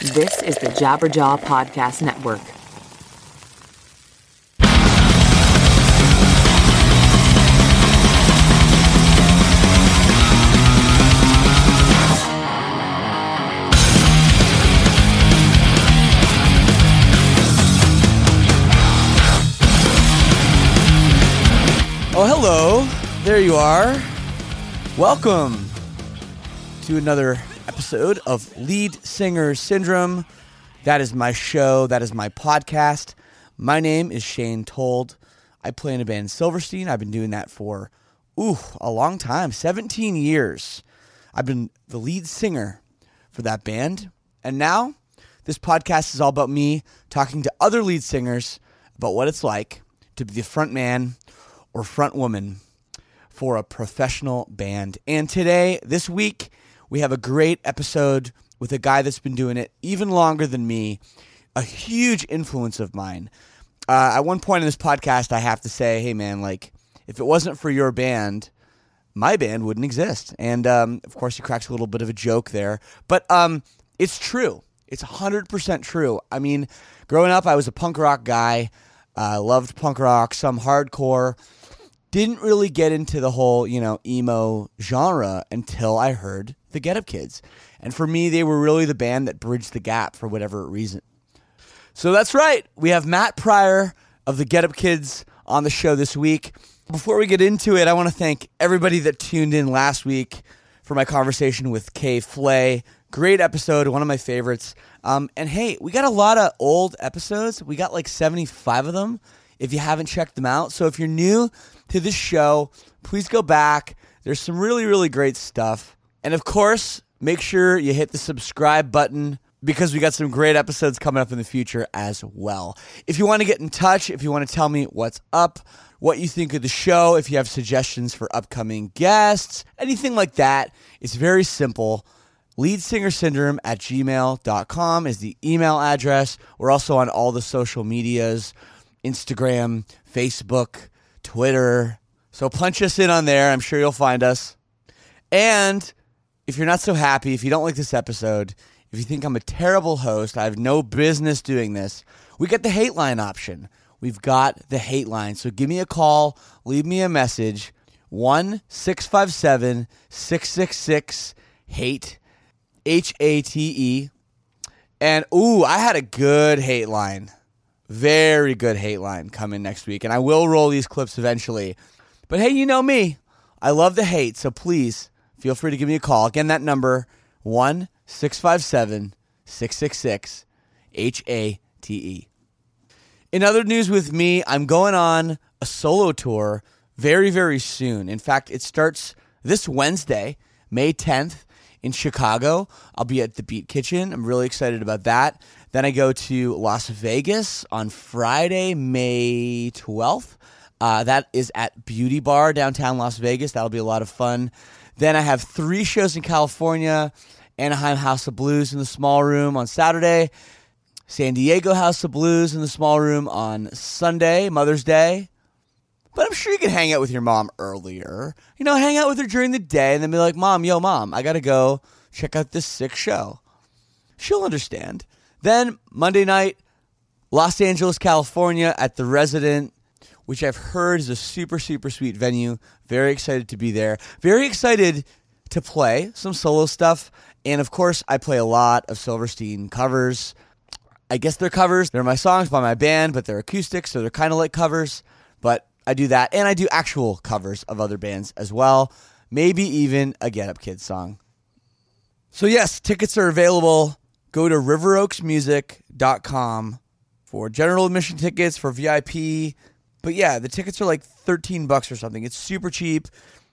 This is the Jabberjaw Podcast Network. Oh, hello. There you are. Welcome to another episode of Lead Singer Syndrome. That is my show. That is my podcast. My name is Shane Told. I play in a band, Silverstein. I've been doing that for, a long time, 17 years. I've been the lead singer for that band. And now, this podcast is all about me talking to other lead singers about what it's like to be the front man or front woman for a professional band. And today, this week, we have a great episode with a guy that's been doing it even longer than me, a huge influence of mine. At one point in this podcast, I have to say, hey man, like, if it wasn't for your band, my band wouldn't exist. And of course, he cracks a little bit of a joke there. But it's true. It's 100% true. I mean, growing up, I was a punk rock guy. Loved punk rock, some hardcore. Didn't really get into the whole, emo genre until I heard the Get Up Kids. And for me, they were really the band that bridged the gap for whatever reason. So that's right. We have Matt Pryor of the Get Up Kids on the show this week. Before we get into it, I want to thank everybody that tuned in last week for my conversation with Kay Flay. Great episode, one of my favorites. And hey, we got a lot of old episodes. We got like 75 of them if you haven't checked them out. So if you're new to this show, please go back. There's some really, really great stuff. And of course, make sure you hit the subscribe button because we got some great episodes coming up in the future as well. If you want to get in touch, if you want to tell me what's up, what you think of the show, if you have suggestions for upcoming guests, anything like that, it's very simple. leadsingersyndrome@gmail.com is the email address. We're also on all the social medias, Instagram, Facebook, Twitter. So punch us in on there. I'm sure you'll find us. And if you're not so happy, if you don't like this episode, if you think I'm a terrible host, I have no business doing this, we got the hate line option. We've got the hate line. So give me a call, leave me a message, 1-657-666-HATE, HATE. And, I had a good hate line. Very good hate line coming next week. And I will roll these clips eventually. But hey, you know me. I love the hate. So please feel free to give me a call. Again, that number, 1-657-666-HATE. In other news with me, I'm going on a solo tour very, very soon. In fact, it starts this Wednesday, May 10th in Chicago. I'll be at the Beat Kitchen. I'm really excited about that. Then I go to Las Vegas on Friday, May 12th. That is at Beauty Bar, downtown Las Vegas. That'll be a lot of fun. Then I have 3 shows in California. Anaheim House of Blues in the Small Room on Saturday. San Diego House of Blues in the Small Room on Sunday, Mother's Day. But I'm sure you can hang out with your mom earlier. Hang out with her during the day and then be like, Mom, I got to go check out this sick show. She'll understand. Then Monday night, Los Angeles, California at The Resident, which I've heard is a super, super sweet venue. Very excited to be there. Very excited to play some solo stuff. And of course, I play a lot of Silverstein covers. I guess they're covers. They're my songs by my band, but they're acoustic, so they're kind of like covers. But I do that. And I do actual covers of other bands as well. Maybe even a Get Up Kids song. So yes, tickets are available. Go to riveroaksmusic.com for general admission tickets, for VIP. But yeah, the tickets are like $13 or something. It's super cheap.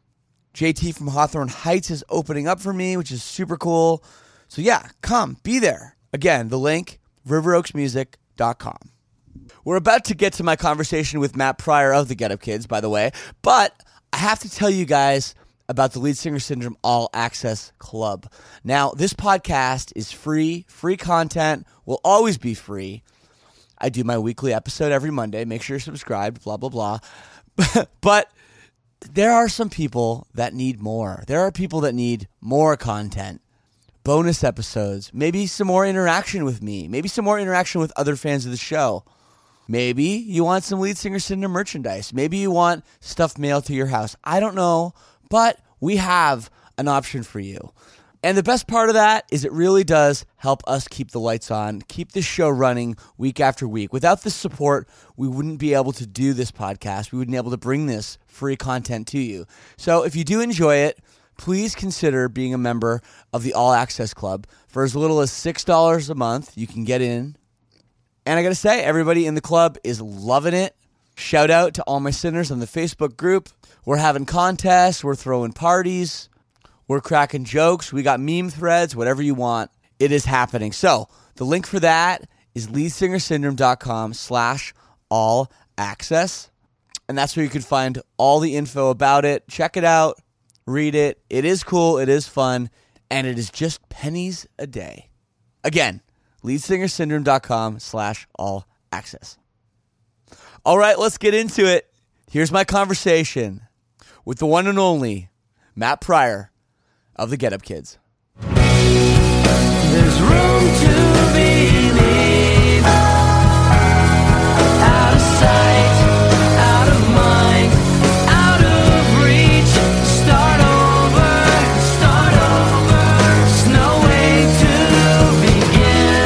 JT from Hawthorne Heights is opening up for me, which is super cool. So yeah, come, be there. Again, the link, riveroaksmusic.com. We're about to get to my conversation with Matt Pryor of the Get Up Kids, by the way. But I have to tell you guys about the Lead Singer Syndrome All Access Club. Now, this podcast is free content, will always be free. I do my weekly episode every Monday. Make sure you're subscribed, blah, blah, blah. But there are some people that need more. There are people that need more content. bonus episodes, maybe some more interaction with me, maybe some more interaction with other fans of the show. Maybe you want some Lead Singer Syndrome merchandise. Maybe you want stuff mailed to your house. I don't know, but we have an option for you. And the best part of that is it really does help us keep the lights on, keep this show running week after week. Without this support, we wouldn't be able to do this podcast. We wouldn't be able to bring this free content to you. So if you do enjoy it, please consider being a member of the All Access Club. For as little as $6 a month, you can get in. And I got to say, everybody in the club is loving it. Shout out to all my sinners on the Facebook group. We're having contests. We're throwing parties. We're cracking jokes. We got meme threads, whatever you want. It is happening. So the link for that is leadsingersyndrome.com/all-access. And that's where you can find all the info about it. Check it out. Read it. It is cool. It is fun. And it is just pennies a day. Again, leadsingersyndrome.com/all-access. All right, let's get into it. Here's my conversation with the one and only Matt Pryor of the Get Up Kids. There's room to believe. Out of sight, out of mind, out of reach. Start over, there's no way to begin.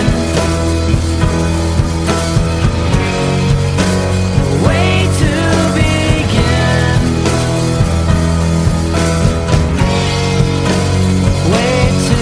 Way to begin. Way to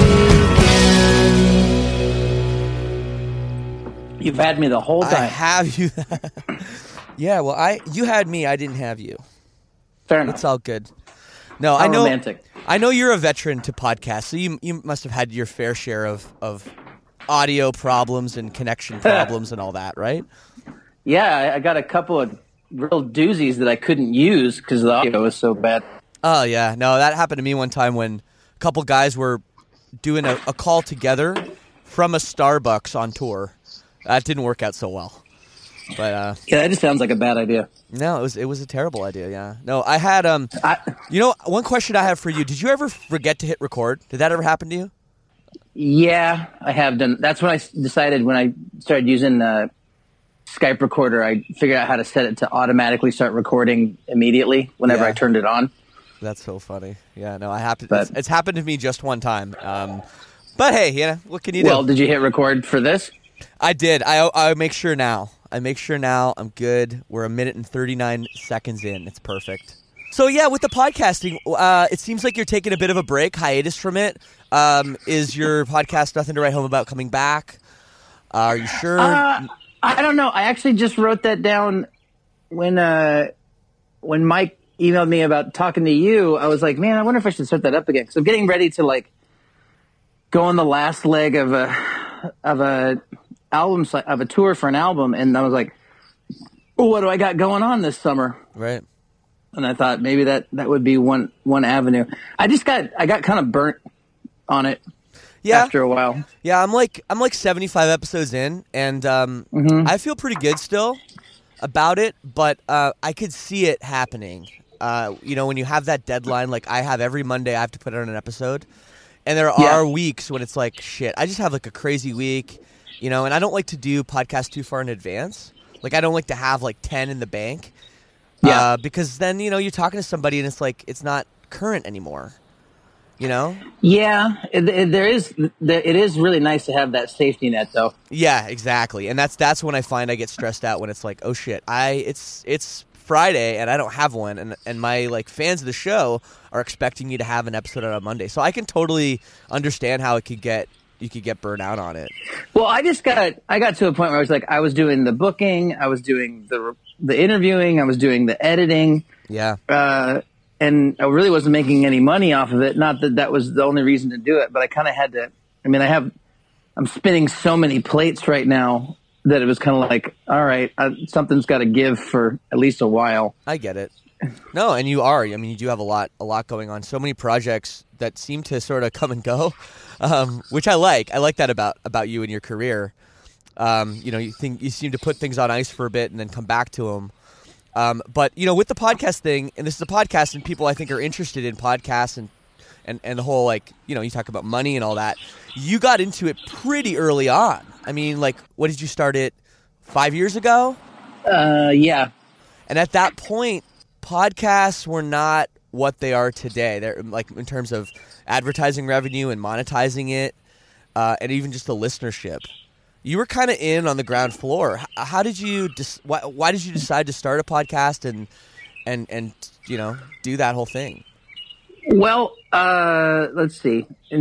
begin. You've had me the whole I time. have you. Yeah, well, you had me. I didn't have you. Fair enough. It's all good. No, How I know. romantic. I know you're a veteran to podcasts, so you must have had your fair share of audio problems and connection problems and all that, right? Yeah, I got a couple of real doozies that I couldn't use because the audio was so bad. Oh yeah, no, that happened to me one time when a couple guys were doing a call together from a Starbucks on tour. That didn't work out so well, but Yeah, that just sounds like a bad idea. no, it was a terrible idea. Yeah, no, I had one question I have for you. Did you ever forget to hit record? Did that ever happen to you? Yeah, I have done. That's when I decided when I started using Skype Recorder, I figured out how to set it to automatically start recording immediately whenever Yeah. I turned it on. That's so funny. Yeah, no, I happened. But- It's happened to me just one time. But hey, what can you do? Well, did you hit record for this? I did. I make sure now. I'm good. We're 1 minute and 39 seconds in. It's perfect. So yeah, with the podcasting, it seems like you're taking a bit of a hiatus from it. Is your podcast Nothing to Write Home About coming back? Are you sure? I don't know. I actually just wrote that down when Mike emailed me about talking to you. I was like, man, I wonder if I should start that up again because I'm getting ready to go on the last leg of a tour for an album, and I was like, what do I got going on this summer? Right. And I thought maybe that would be one avenue. I got kind of burnt on it. Yeah. After a while. Yeah, I'm like 75 episodes in, and I feel pretty good still about it, but I could see it happening. When you have that deadline, like I have every Monday, I have to put out an episode, and there are weeks when it's like, shit, I just have like a crazy week, and I don't like to do podcasts too far in advance. Like I don't like to have like 10 in the bank, because then you're talking to somebody and it's like it's not current anymore. Yeah, it is really nice to have that safety net, though. Yeah, exactly, and that's when I find I get stressed out when it's like, oh shit, it's Friday and I don't have one, and my fans of the show are expecting me to have an episode on Monday, so I can totally understand how you could get burnt out on it. Well, I got to a point where I was doing the booking, I was doing the interviewing, I was doing the editing. Yeah. And I really wasn't making any money off of it. Not that was the only reason to do it, but I kind of had to. I mean, I'm spinning so many plates right now that it was kind of like, all right, something's got to give for at least a while. I get it. No, and you are. I mean, you do have a lot going on. So many projects that seem to sort of come and go, which I like. I like that about you and your career. You seem to put things on ice for a bit and then come back to them. But with the podcast thing, and this is a podcast, and people I think are interested in podcasts and the whole, like, you know, you talk about money and all that. You got into it pretty early on. I mean, like, what did you start it 5 years ago? Yeah. And at that point, podcasts were not what they are today. They're like in terms of advertising revenue and monetizing it, and even just the listenership. You were kind of in on the ground floor. How did you? Why did you decide to start a podcast and you know, do that whole thing? Well, let's see. In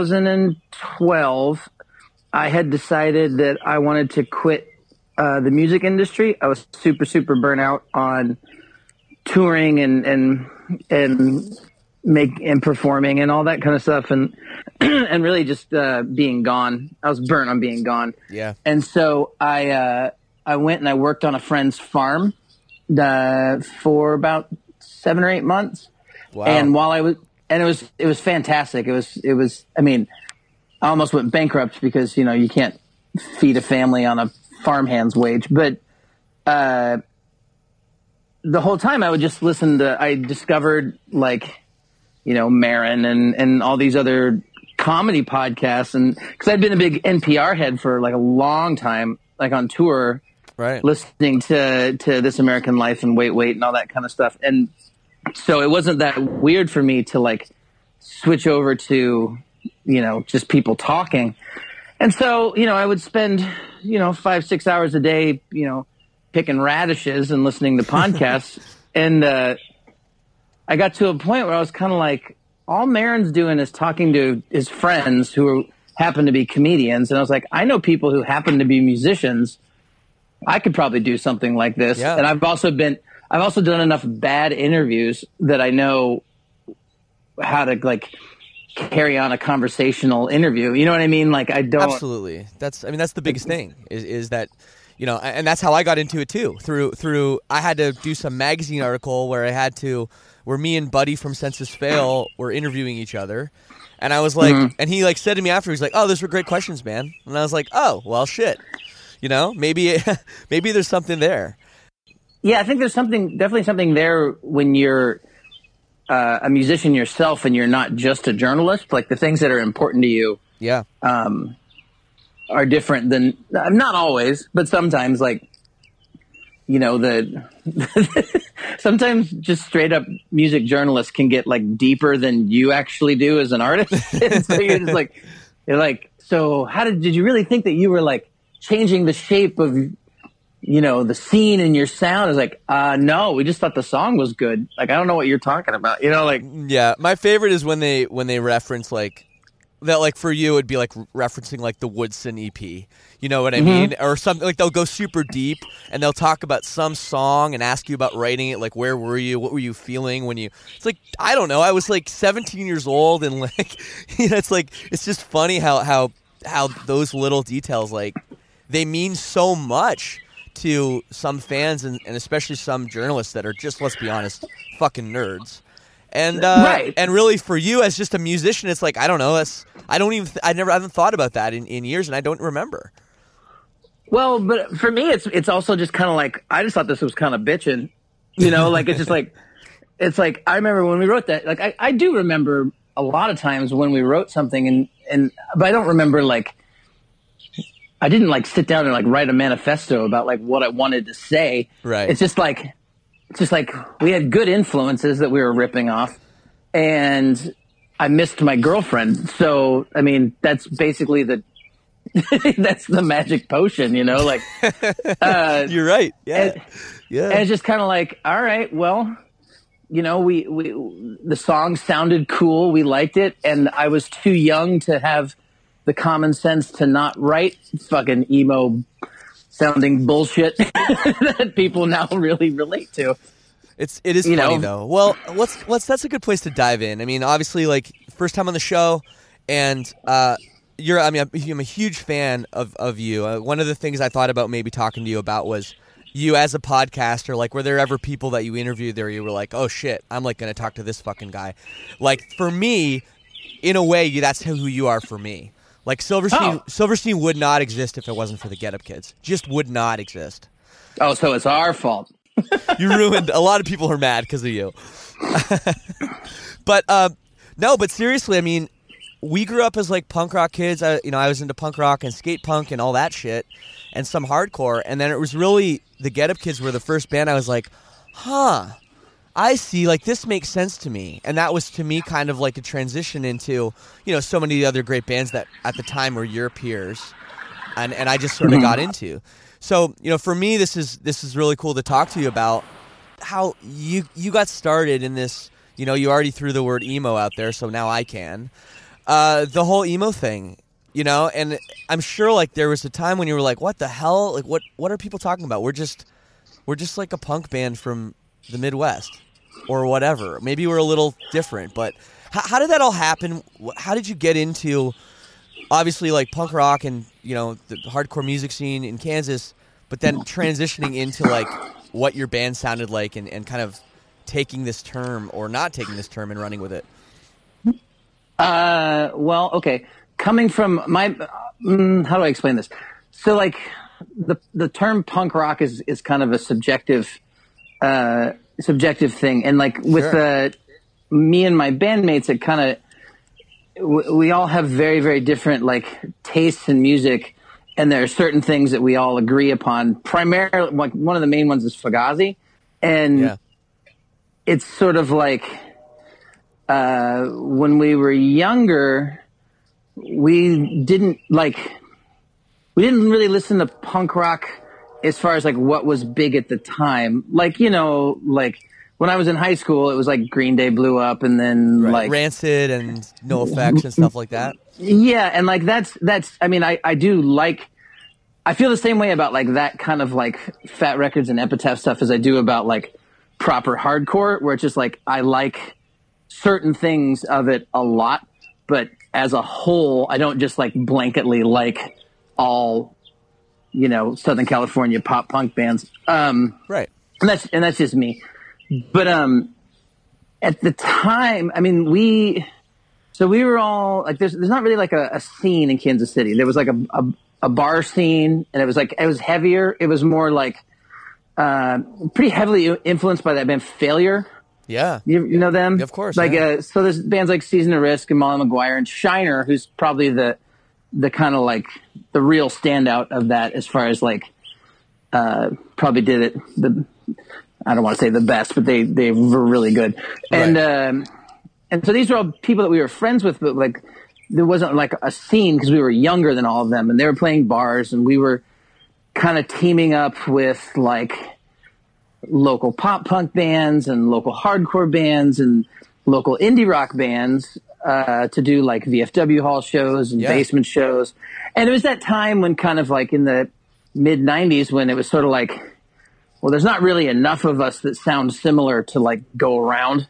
2012, I had decided that I wanted to quit the music industry. I was super burnt out on touring and performing and all that kind of stuff, and and really just being gone. I was burnt on being gone. Yeah. And so I went and I worked on a friend's farm for about 7 or 8 months. Wow. And it was fantastic. It was. I mean, I almost went bankrupt because, you know, you can't feed a family on a farmhand's wage. But the whole time I would just listen to. I discovered, like, you know, Maron and all these other comedy podcasts, and because I'd been a big NPR head for like a long time, like on tour, right, listening to This American Life and Wait and all that kind of stuff. And so it wasn't that weird for me to like switch over to, you know, just people talking. And so, you know, I would spend, you know, 5-6 hours a day, you know, picking radishes and listening to podcasts. And I got to a point where I was kind of like, all Maron's doing is talking to his friends who happen to be comedians. And I was like, I know people who happen to be musicians. I could probably do something like this. Yeah. And I've also done enough bad interviews that I know how to like carry on a conversational interview. You know what I mean? Like, I don't. Absolutely. That's the biggest thing is that, you know, and that's how I got into it too. Through I had to do some magazine article where me and Buddy from Census Fail were interviewing each other. And I was like, and he like said to me after, he's like, "Oh, those were great questions, man." And I was like, "Oh, well, shit. You know, maybe there's something there." Yeah, I think there's definitely something there when you're a musician yourself and you're not just a journalist. Like, the things that are important to you, yeah, are different than, not always, but sometimes, like, you know, sometimes just straight up music journalists can get like deeper than you actually do as an artist. And so you're just like, so did you really think that you were like changing the shape of, you know, the scene in your sound? Is like, no, we just thought the song was good. Like, I don't know what you're talking about. You know, like, yeah. My favorite is when they reference like that. Like, for you, it'd be like referencing like the Woodson EP. You know what I mean? Or something like they'll go super deep and they'll talk about some song and ask you about writing it. Like, where were you? What were you feeling when you? It's like, I don't know. I was like 17 years old and like, you know, it's like, it's just funny how those little details, like, they mean so much to some fans and especially some journalists that are just, let's be honest, fucking nerds. And right. And really for you as just a musician, it's like, I don't know. I haven't thought about that in years, and I don't remember. Well, but for me, it's also just kind of like, I just thought this was kind of bitching, you know, like, it's just like, it's like, I remember when we wrote that, like, I do remember a lot of times when we wrote something but I don't remember, like, I didn't like sit down and like write a manifesto about like what I wanted to say. Right. It's just like we had good influences that we were ripping off, and I missed my girlfriend. So, I mean, that's basically that's the magic potion, you know, like, you're right. Yeah. And it's just kind of like, all right, well, you know, the song sounded cool. We liked it. And I was too young to have the common sense to not write fucking emo sounding bullshit that people now really relate to. It is funny though. Well, that's a good place to dive in. I mean, obviously, like, first time on the show, and I'm a huge fan of you. One of the things I thought about maybe talking to you about was you as a podcaster. Like, were there ever people that you interviewed there you were like, oh shit, I'm like going to talk to this fucking guy? Like, for me, in a way, that's who you are for me. Like, Silverstein would not exist if it wasn't for the Get Up Kids. Just would not exist. Oh, so it's our fault. You ruined a lot of people are mad because of you. But No, but seriously, I mean, we grew up as like punk rock kids. I was into punk rock and skate punk and all that shit, and some hardcore. And then it was really the Get Up Kids were the first band I was like, huh, I see. Like this makes sense to me. And that was to me kind of like a transition into so many other great bands that at the time were your peers, and I just sort of got into. So for me, this is really cool to talk to you about how you got started in this. You already threw the word emo out there, so now I can. The whole emo thing, and I'm sure like there was a time when you were like, what the hell? Like what are people talking about? We're just like a punk band from the Midwest or whatever. Maybe we're a little different, but how did that all happen? How did you get into obviously like punk rock and, the hardcore music scene in Kansas, but then transitioning into like what your band sounded like and kind of taking this term or not taking this term and running with it? Well, okay. Coming from my, how do I explain this? So like the term punk rock is kind of a subjective thing. And like with me and my bandmates, it kind of, we all have very, very different like tastes in music. And there are certain things that we all agree upon. Primarily, like one of the main ones is Fugazi. And it's sort of like, when we were younger, we didn't really listen to punk rock as far as like what was big at the time. Like, like when I was in high school, it was like Green Day blew up and then like Rancid and NoFX and stuff like that. Yeah. And like, that's, I mean, I do like, I feel the same way about like that kind of like Fat Records and Epitaph stuff as I do about like proper hardcore, where it's just like, I like certain things of it a lot, but as a whole, I don't just like blanketly like all, Southern California pop punk bands. Right. And that's just me. But, at the time, I mean, we were all like, there's not really like a scene in Kansas City. There was like a bar scene, and it was heavier. It was more like, pretty heavily influenced by that band Failure. Yeah. You know them? Of course. Like, so there's bands like Season of Risk and Molly Maguire and Shiner, who's probably the kind of like the real standout of that as far as like, probably did it I don't want to say the best, but they were really good. Right. And so these were all people that we were friends with, but like there wasn't like a scene because we were younger than all of them, and they were playing bars, and we were kind of teaming up with like local pop punk bands and local hardcore bands and local indie rock bands to do like VFW hall shows and basement shows. And it was that time when kind of like in the mid 90s when it was sort of like, well, there's not really enough of us that sound similar to like go around.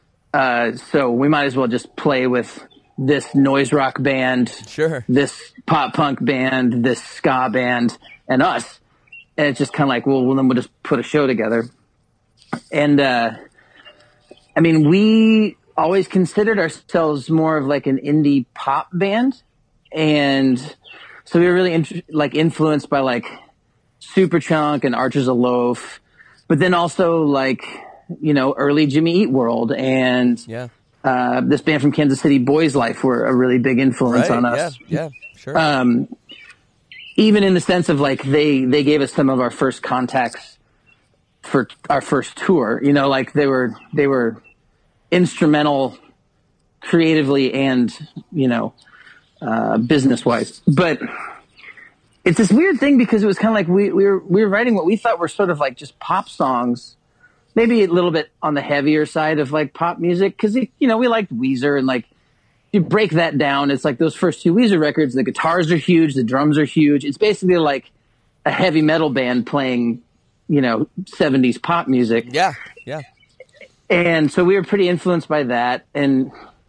So we might as well just play with this noise rock band, this pop punk band, this ska band, and us. And it's just kind of like, well, then we'll just put a show together. And, I mean, we always considered ourselves more of like an indie pop band. And so we were really influenced by like Superchunk and Archers of Loaf, but then also like, early Jimmy Eat World and, this band from Kansas City, Boys Life, were a really big influence on us. Yeah, sure. Even in the sense of like they gave us some of our first contacts for our first tour. Like they were instrumental creatively and business wise. But it's this weird thing because it was kind of like we were writing what we thought were sort of like just pop songs, maybe a little bit on the heavier side of like pop music because we liked Weezer, and like you break that down, it's like those first two Weezer records, the guitars are huge, the drums are huge. It's basically like a heavy metal band playing 70s pop music. Yeah. And so we were pretty influenced by that, and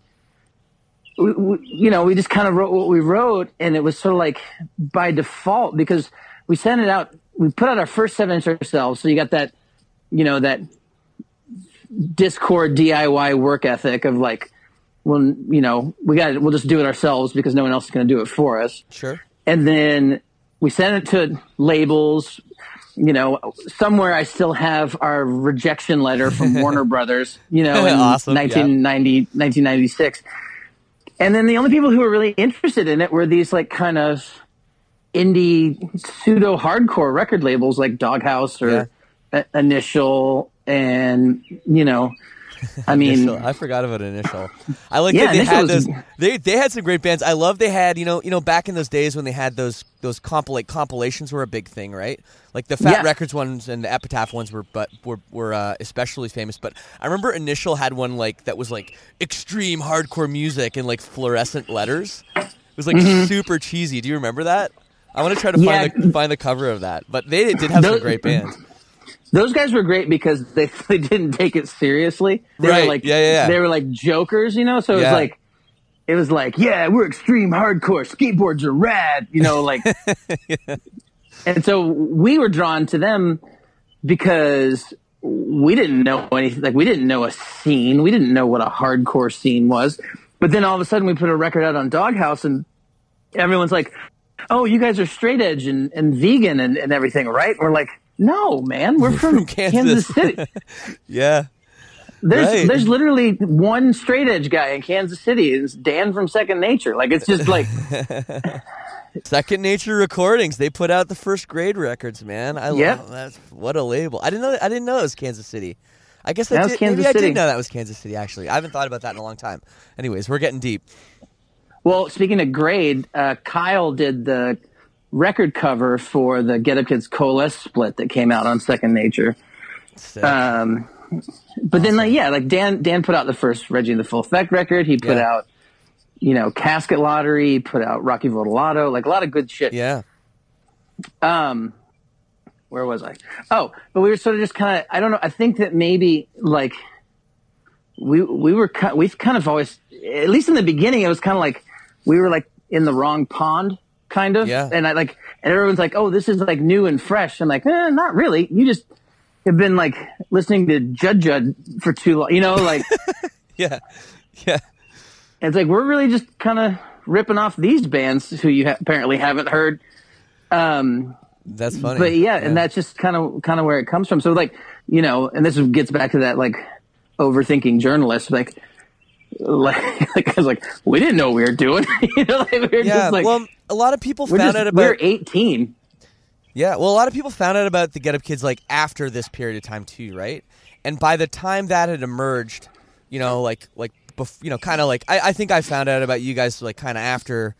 we just kind of wrote what we wrote, and it was sort of like by default because we sent it out. We put out our first 7-inch ourselves, so you got that that Discord DIY work ethic of like, well, we'll just do it ourselves because no one else is going to do it for us. Sure. And then we sent it to labels. somewhere I still have our rejection letter from Warner Brothers, in Awesome, 1996. And then the only people who were really interested in it were these like kind of indie pseudo hardcore record labels like Doghouse or Initial. And, I mean, Initial. I forgot about Initial. I like that they had those. They had some great bands. I love they had back in those days when they had those compilations were a big thing, right? Like the Fat Records ones and the Epitaph ones were especially famous. But I remember Initial had one like that was like extreme hardcore music and like fluorescent letters. It was like super cheesy. Do you remember that? I want to try to find the cover of that. But they did have some great bands. Those guys were great because they didn't take it seriously. They were like, They were like jokers, So it was like, we're extreme hardcore. Skateboards are rad, like. And so we were drawn to them because we didn't know anything. Like we didn't know a scene. We didn't know what a hardcore scene was. But then all of a sudden we put a record out on Doghouse and everyone's like, "Oh, you guys are straight edge and vegan and everything, right?" We're like, "No, man, we're from Kansas City." Yeah. There's literally one straight edge guy in Kansas City. It's Dan from Second Nature. Like, it's just like... Second Nature Recordings. They put out the First Grade records, man. I love that. What a label. I didn't know it was Kansas City. I guess I did. Maybe I did know that was Kansas City, actually. I haven't thought about that in a long time. Anyways, we're getting deep. Well, speaking of Grade, Kyle did the record cover for the Get Up Kids Coalesce split that came out on Second Nature. Sick. But then, Dan put out the first Reggie and the Full Effect record. He put out, Casket Lottery. He put out Rocky Vodolato. Like a lot of good shit. Yeah. Where was I? Oh, but we were sort of just kind of. I don't know. I think that maybe like we've kind of always, at least in the beginning, it was kind of like we were like in the wrong pond, kind of. Yeah. And and everyone's like, "Oh, this is like new and fresh." I'm like, not really. You just have been like listening to Judd for too long, like. Yeah. And it's like we're really just kind of ripping off these bands who you apparently haven't heard. That's funny. But and that's just kind of where it comes from. So and this gets back to that like overthinking journalist, like I was like, we didn't know what we were doing. We were just like, well, a lot of people found out about. We're 18. Yeah, well, a lot of people found out about the Get Up Kids like after this period of time too, right? And by the time that had emerged, kind of like I think I found out about you guys like kind of after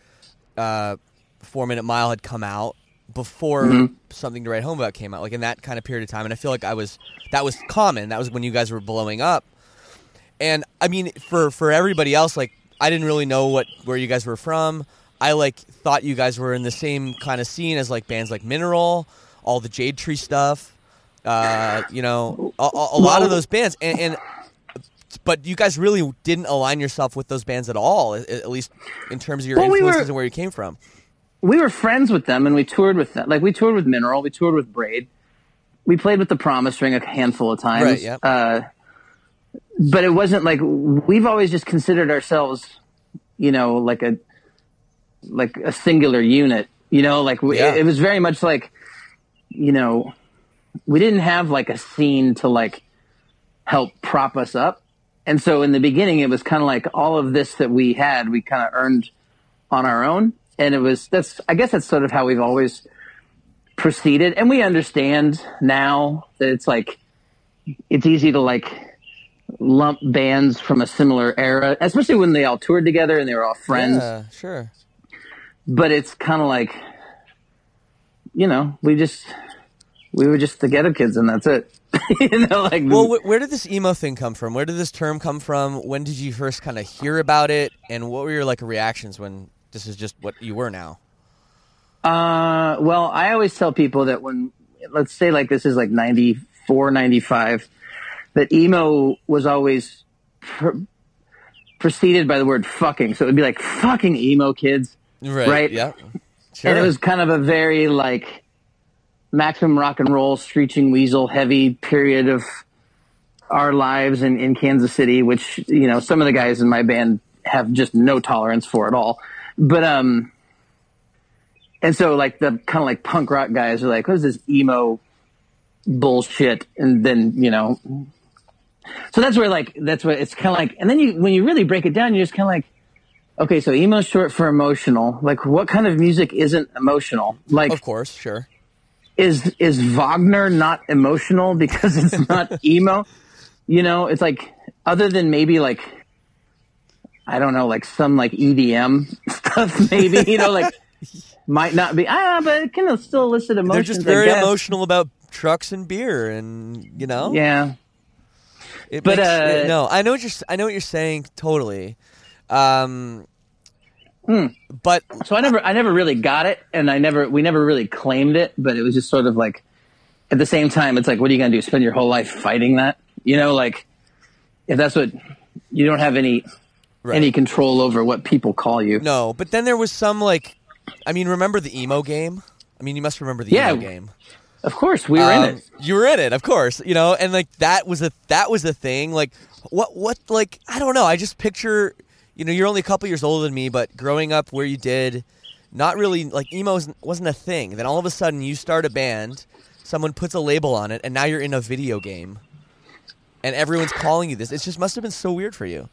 4 Minute Mile had come out, before Something to Write Home About came out, like in that kind of period of time. And I feel like that was common. That was when you guys were blowing up. And I mean, for everybody else, like I didn't really know where you guys were from. I like thought you guys were in the same kind of scene as like bands like Mineral, all the Jade Tree stuff, a lot of those bands, but you guys really didn't align yourself with those bands at all, at least in terms of your influences and where you came from. We were friends with them and we toured with them. Like we toured with Mineral, we toured with Braid, we played with the Promise Ring a handful of times. Right. Yeah. But it wasn't like we've always just considered ourselves, like a singular unit, it was very much like, we didn't have like a scene to like help prop us up. And so in the beginning, it was kind of like all of this that we kind of earned on our own. And I guess that's sort of how we've always proceeded. And we understand now that it's like, it's easy to like lump bands from a similar era, especially when they all toured together and they were all friends. Yeah, sure. But it's kind of like, we were just the Get Up Kids and that's it. Well, where did this emo thing come from? Where did this term come from? When did you first kind of hear about it? And what were your like reactions when this is just what you were now? Well, I always tell people that when, let's say like this is like 94, 95, that emo was always preceded by the word fucking. So it would be like fucking emo kids. Right? Yeah. Sure. And it was kind of a very like Maximum Rock and Roll, Screeching Weasel heavy period of our lives in Kansas City, which, some of the guys in my band have just no tolerance for at all. But, and so like the kind of like punk rock guys are like, what is this emo bullshit. And then, so that's where it's kind of like, and then when you really break it down, you're just kind of like, okay, so emo's short for emotional. Like, what kind of music isn't emotional? Like, of course, sure. Is Wagner not emotional because it's not emo? It's like, other than maybe like, I don't know, like some like EDM stuff, maybe, like might not be, but it can still elicit emotions. They're just very emotional about trucks and beer, and Yeah. No, I know what you're saying totally. But so I never really got it, and we never really claimed it, but it was just sort of like, at the same time, it's like, what are you going to do? Spend your whole life fighting that? Like, if that's what, you don't have any control over what people call you. No, but then there was some remember the emo game? You must remember the emo game. Of course, we were in it. You were in it, of course. And like that was a thing. Like what like I don't know. I just picture, you're only a couple years older than me, but growing up where you did, not really like emo wasn't a thing. Then all of a sudden you start a band, someone puts a label on it, and now you're in a video game, and everyone's calling you this. It just must have been so weird for you.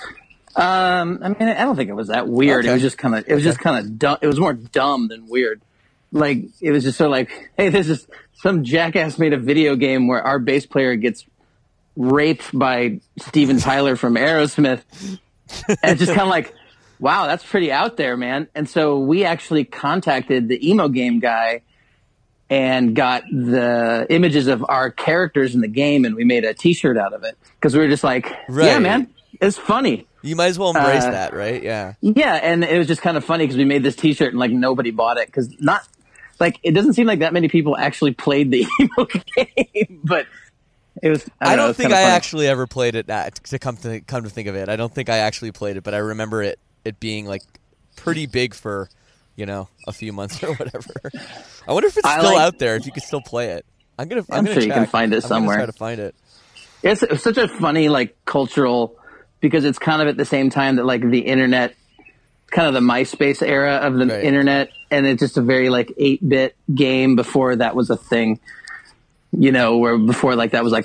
I don't think it was that weird. Okay. It was just kind of dumb. It was more dumb than weird. Like, it was just sort of like, hey, this is some jackass made a video game where our bass player gets raped by Steven Tyler from Aerosmith. And it's just kind of like, wow, that's pretty out there, man. And so we actually contacted the emo game guy and got the images of our characters in the game, and we made a t-shirt out of it. Because we were just like, yeah, man, it's funny. You might as well embrace that, right? Yeah. Yeah, and it was just kind of funny because we made this t-shirt and like nobody bought it because it doesn't seem like that many people actually played the emo game, but it was. I don't think I actually ever played it. To come to think of it, I don't think I actually played it, but I remember it being like pretty big for a few months or whatever. I wonder if it's still out there. If you could still play it, I'm sure check. You can find it somewhere. I'm gonna try to find it. It's such a funny cultural, because it's kind of at the same time that the internet, kind of the MySpace era of the internet, and it's just a very 8-bit game before that was a thing, where before that was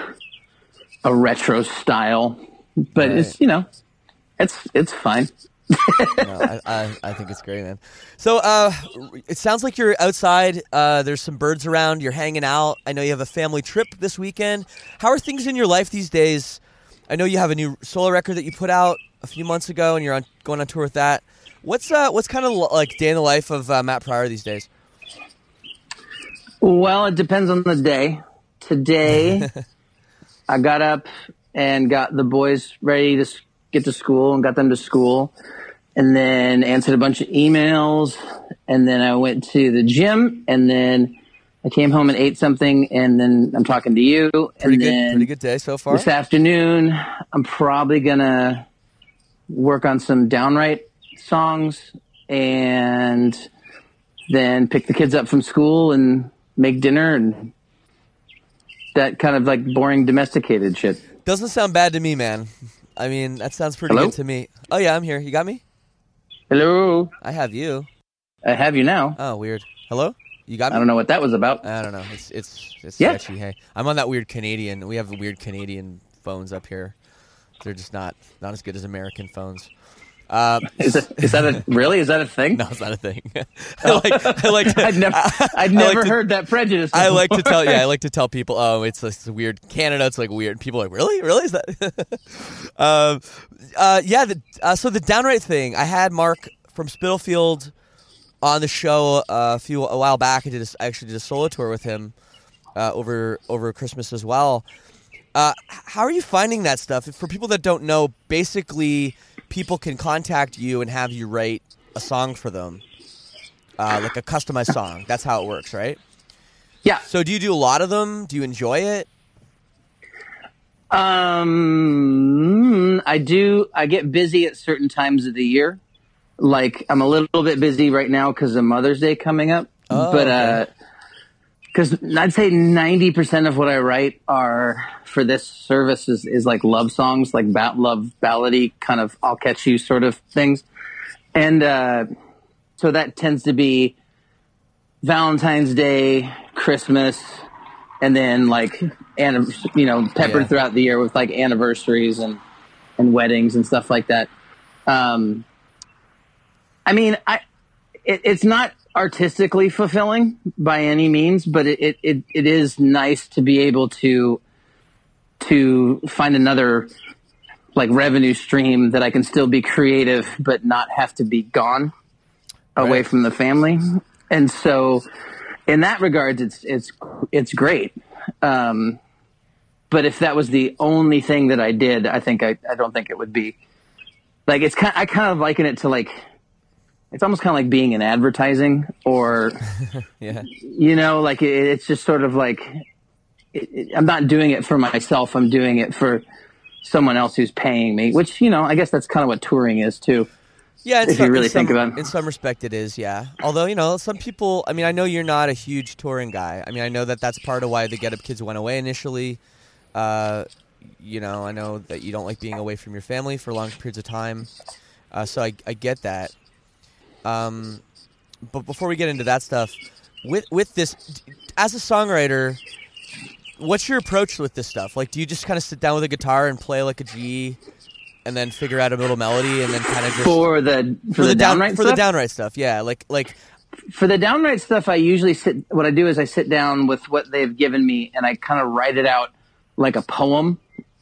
a retro style, but it's it's fine. No, I think it's great, man. So it sounds like you're outside. There's some birds around. You're hanging out. I know you have a family trip this weekend. How are things in your life these days? I know you have a new solo record that you put out a few months ago, and you're going on tour with that. What's kind of like day in the life of Matt Pryor these days? Well, it depends on the day. Today, I got up and got the boys ready to get to school and got them to school, and then answered a bunch of emails, and then I went to the gym, and then I came home and ate something, and then I'm talking to you. Pretty good day so far. This afternoon, I'm probably gonna work on some Downright songs, and then pick the kids up from school and make dinner, and that kind of boring domesticated shit. Doesn't sound bad to me, man. That sounds pretty good to me. Oh yeah, I'm here. You got me? Hello. I have you. I have you now. Oh, weird. Hello? You got me? I don't know what that was about. I don't know. It's sketchy. Hey, I'm on that weird Canadian. We have weird Canadian phones up here. They're just not as good as American phones. Is that a thing? No, it's not a thing. I'd never heard that prejudice before. I like to tell people, oh, it's weird. Canada, it's weird. People are like, really is that? So the Downright thing. I had Mark from Spitalfield on the show a while back. I actually did a solo tour with him over Christmas as well. How are you finding that stuff? For people that don't know, basically, people can contact you and have you write a song for them, like a customized song. That's how it works, right? Yeah. So do you do a lot of them? Do you enjoy it? I do. I get busy at certain times of the year. I'm a little bit busy right now because of Mother's Day coming up. Oh, but okay. Because I'd say 90% of what I write are for this service is love songs, love ballady kind of I'll catch you sort of things. And so that tends to be Valentine's Day, Christmas, and then like peppered throughout the year with like anniversaries and weddings and stuff like that. I mean, it's not artistically fulfilling by any means, but it is nice to be able to find another like revenue stream that I can still be creative but not have to be gone away from the family. And so in that regard, it's great. But if that was the only thing that I did, I don't think it would be like, I kind of liken it to like, it's almost kind of like being in advertising or, like it's just sort of like, I'm not doing it for myself. I'm doing it for someone else who's paying me, which, I guess that's kind of what touring is too. Yeah, if you really think about it. In some respect it is, yeah. Although, some people, I mean, I know you're not a huge touring guy. I mean, I know that's part of why the Get Up Kids went away initially. I know that you don't like being away from your family for long periods of time. So I get that. But before we get into that stuff, with this, as a songwriter, what's your approach with this stuff? Like, do you just kind of sit down with a guitar and play like a G, and then figure out a little melody, and then kind of just for the downright stuff? Yeah, like for the downright stuff, I usually what I do is I sit down with what they've given me, and I kind of write it out like a poem.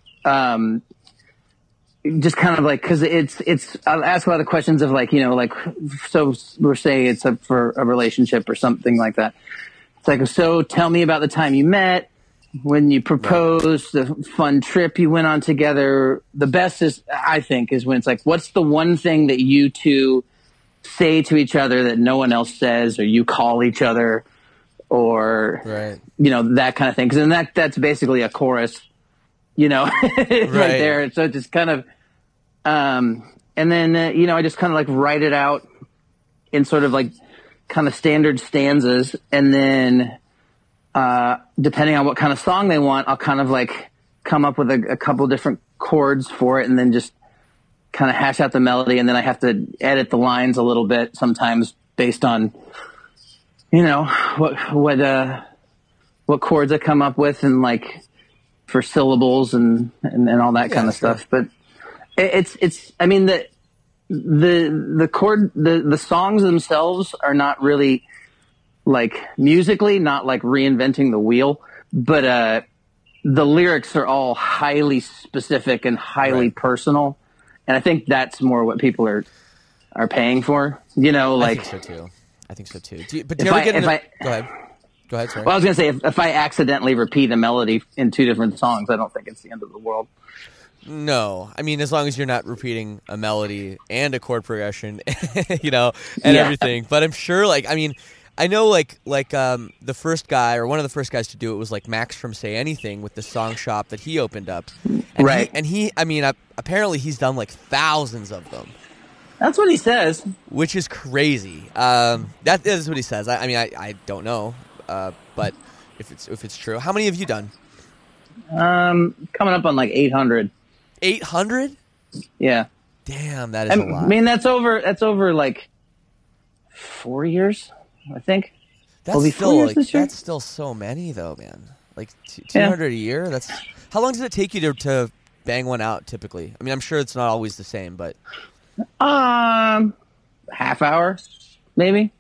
Just kind of like, cause I'll ask a lot of questions of like, so we're saying it's for a relationship or something like that. It's like, so tell me about the time you met, when you proposed, the fun trip you went on together. The best I think, is when it's like, what's the one thing that you two say to each other that no one else says, or you call each other, or, that kind of thing. Cause then that's basically a chorus. Right there. So just kind of, and then, I just kind of like write it out in sort of like kind of standard stanzas. And then, depending on what kind of song they want, I'll kind of like come up with a couple different chords for it, and then just kind of hash out the melody. And then I have to edit the lines a little bit sometimes based on, what chords I come up with, and like, for syllables and all that kind of stuff. But it's I mean, the songs themselves are not really like musically, not like reinventing the wheel, but the lyrics are all highly specific and highly personal. And I think that's more what people are paying for, like. I think so too. Do you ever get into, Go ahead, sorry. Well, I was going to say, if I accidentally repeat a melody in two different songs, I don't think it's the end of the world. No. I mean, as long as you're not repeating a melody and a chord progression, everything. But I'm sure, I know, the first guy, or one of the first guys to do it was, Max from Say Anything with the song shop that he opened up. And he apparently he's done, thousands of them. That's what he says. Which is crazy. That is what he says. I don't know. But if it's true, how many have you done? Coming up on 800. 800? Yeah. Damn, that is a lot. I mean, that's over 4 years, I think. That's still that's still so many though, man. 200 a year. That's how long does it take you to bang one out typically? I mean, I'm sure it's not always the same, but half hour, maybe.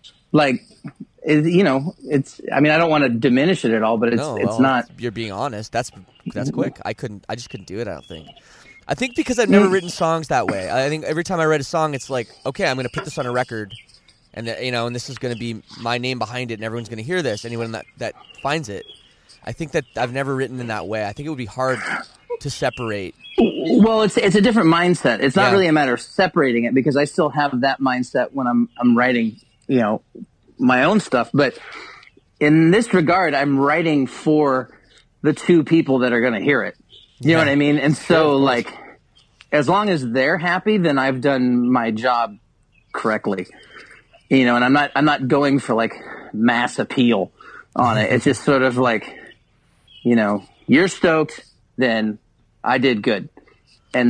It's. I mean, I don't want to diminish it at all, but it's not. You're being honest. That's quick. I just couldn't do it. I don't think. I think because I've never written songs that way. I think every time I write a song, it's like, okay, I'm going to put this on a record, and and this is going to be my name behind it, and everyone's going to hear this. Anyone that finds it, I think that I've never written in that way. I think it would be hard to separate. Well, it's a different mindset. It's not really a matter of separating it, because I still have that mindset when I'm writing, my own stuff. But in this regard, I'm writing for the two people that are going to hear it. You know what I mean? And so, as long as they're happy, then I've done my job correctly. And I'm not going for mass appeal on it. It's just sort of you're stoked, then I did good. And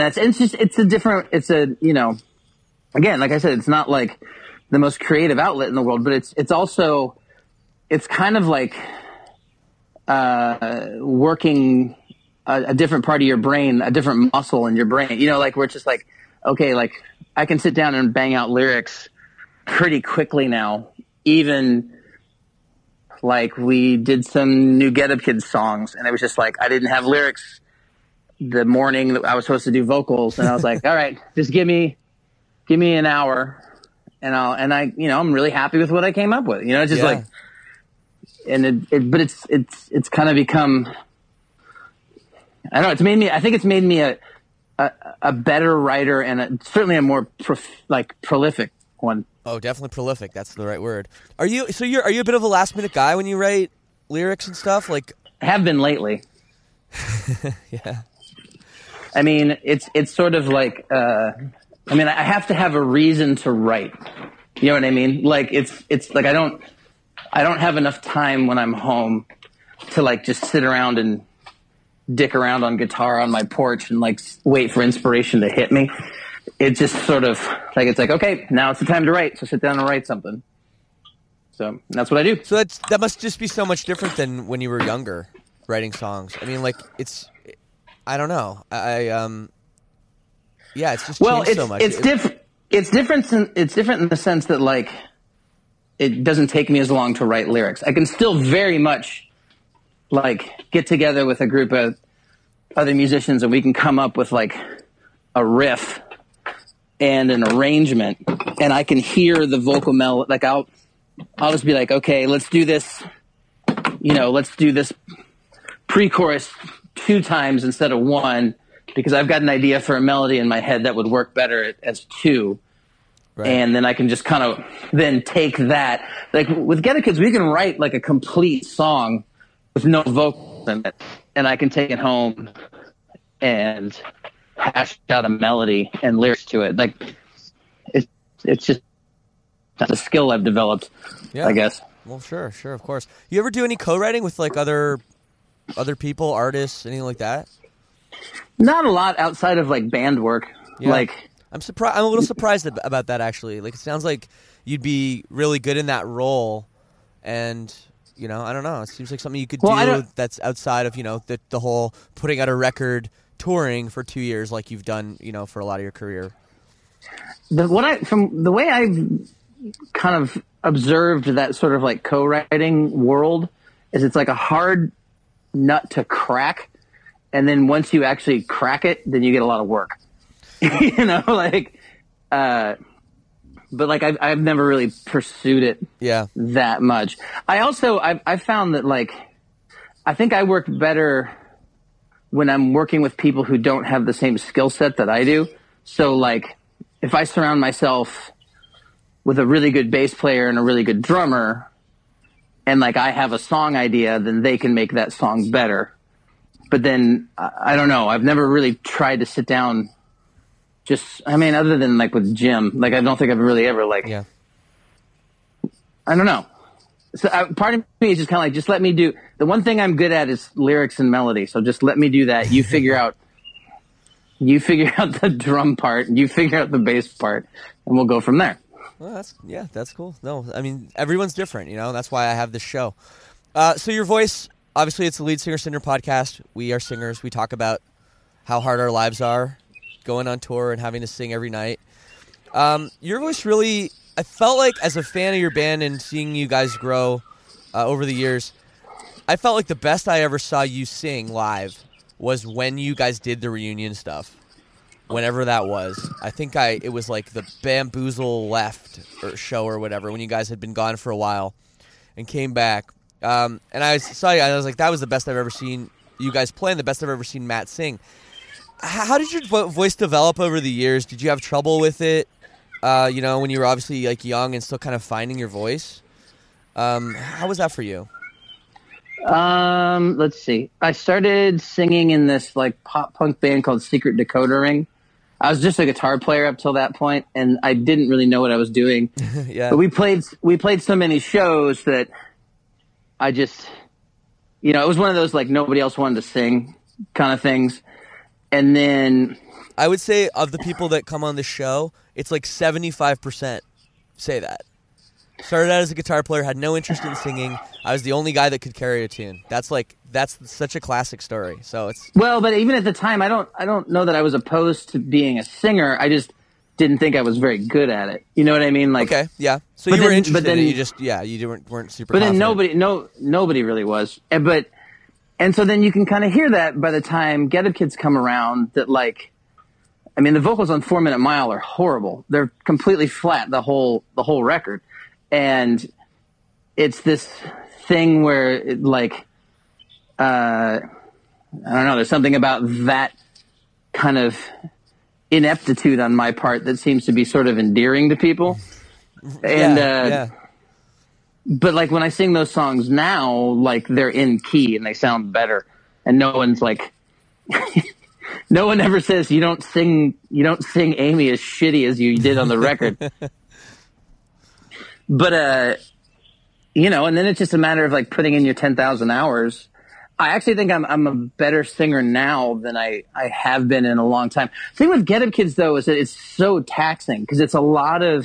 again, like I said, it's not the most creative outlet in the world, but it's also kind of working a different part of your brain, a different muscle in your brain. Like where it's just like, okay, like I can sit down and bang out lyrics pretty quickly now. Even like we did some new Get Up Kids songs, and it was just like I didn't have lyrics the morning that I was supposed to do vocals, and I was like, all right, just give me an hour, and I'm really happy with what I came up with. It's just like, and but it's kind of become, I don't know, I think it's made me a better writer and certainly a more prolific one. Oh, definitely prolific. That's the right word. Are you a bit of a last minute guy when you write lyrics and stuff? Like, have been lately. Yeah. I mean, it's sort of like, I have to have a reason to write. You know what I mean? Like it's like I don't have enough time when I'm home to like just sit around and dick around on guitar on my porch and like wait for inspiration to hit me. It just sort of like, it's like, okay, now it's the time to write. So sit down and write something. So that's what I do. So that must just be so much different than when you were younger writing songs. I mean, like I don't know. It's just changed so much. It's different. It's different in the sense that like it doesn't take me as long to write lyrics. I can still very much like get together with a group of other musicians and we can come up with like a riff and an arrangement, and I can hear the vocal melody. Like I'll just be like, okay, let's do this. Let's do this pre-chorus 2 times instead of 1, because I've got an idea for a melody in my head that would work better as 2. Right. And then I can just kind of then take that. Like with Get It Kids, we can write like a complete song with no vocals in it, and I can take it home and hash out a melody and lyrics to it. Like it's just that's a skill I've developed, I guess. Well, sure, of course. You ever do any co-writing with like other people, artists, anything like that? Not a lot outside of like band work. Yeah. Like I'm a little surprised about that actually. Like it sounds like you'd be really good in that role, and I don't know. It seems like something you could do that's outside of the whole putting out a record, touring for 2 years like you've done for a lot of your career. From the way I've kind of observed that sort of like co-writing world is it's like a hard nut to crack, and then once you actually crack it, then you get a lot of work. But like I've never really pursued it that much. I found that like I think I work better when I'm working with people who don't have the same skill set that I do. So like if I surround myself with a really good bass player and a really good drummer, and like I have a song idea, then they can make that song better. But then I don't know. I've never really tried to sit down. Other than like with Jim, like I don't think I've really ever like. Yeah. I don't know. So part of me is just kind of like, just let me do. The one thing I'm good at is lyrics and melody. So just let me do that. You figure out. You figure out the drum part. You figure out the bass part, and we'll go from there. Well, that's cool. No, I mean everyone's different. That's why I have this show. So your voice, obviously, it's the Lead Singer Syndrome podcast. We are singers. We talk about how hard our lives are, going on tour and having to sing every night. Your voice really, I felt like as a fan of your band and seeing you guys grow over the years, I felt like the best I ever saw you sing live was when you guys did the reunion stuff. Whenever that was. I think it was like the Bamboozle Left show or whatever, when you guys had been gone for a while and came back. And I saw you, and I was like, that was the best I've ever seen you guys play and the best I've ever seen Matt sing. How did your voice develop over the years? Did you have trouble with it, when you were obviously like young and still kind of finding your voice? How was that for you? Let's see. I started singing in this like pop punk band called Secret Decoder Ring. I was just a guitar player up till that point, and I didn't really know what I was doing. Yeah. But we played so many shows that I just, it was one of those like nobody else wanted to sing kind of things. And then I would say of the people that come on the show, it's like 75% say that. Started out as a guitar player, had no interest in singing. I was the only guy that could carry a tune. That's such a classic story. So it's Well, but even at the time, I don't know that I was opposed to being a singer. I just didn't think I was very good at it. You know what I mean? Like, okay, yeah. So but you were then- interested but then- in it. You just you weren't super. But then confident. nobody really was. And so then you can kind of hear that by the time Get Up Kids come around. That like, I mean, the vocals on 4 Minute Mile are horrible. They're completely flat the whole record, and it's this thing where it, like, I don't know. There's something about that kind of ineptitude on my part that seems to be sort of endearing to people. And yeah. but like when I sing those songs now, like they're in key and they sound better, and no one's like, no one ever says you don't sing Amy as shitty as you did on the record. But you know, and then it's just a matter of like putting in your 10,000 hours. I actually think I'm a better singer now than I have been in a long time. The thing with Get Up Kids though is that it's so taxing because it's a lot of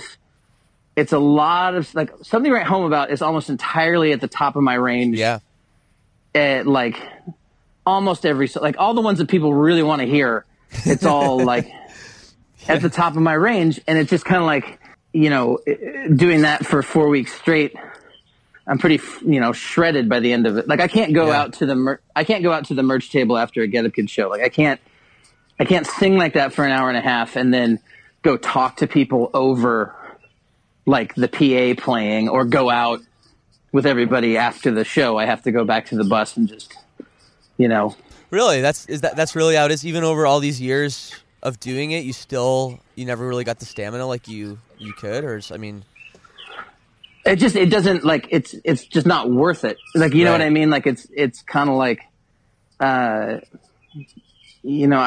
like Something to Write Home About is almost entirely at the top of my range. Yeah. Like almost every, like all the ones that people really want to hear, it's all like at the top of my range. And it's just kind of like, you know, doing that for 4 weeks straight, I'm pretty, you know, shredded by the end of it. Like I can't go out to the merch table after a Get Up Kids show. Like I can't sing like that for an hour and a half and then go talk to people over like the PA playing or go out with everybody after the show. I have to go back to the bus and just, you know. Really, that's really how it is. Even over all these years of doing it, you never really got the stamina like you could, or I mean, it doesn't like it's just not worth it. Like you know what I mean? Like it's kind of like, you know,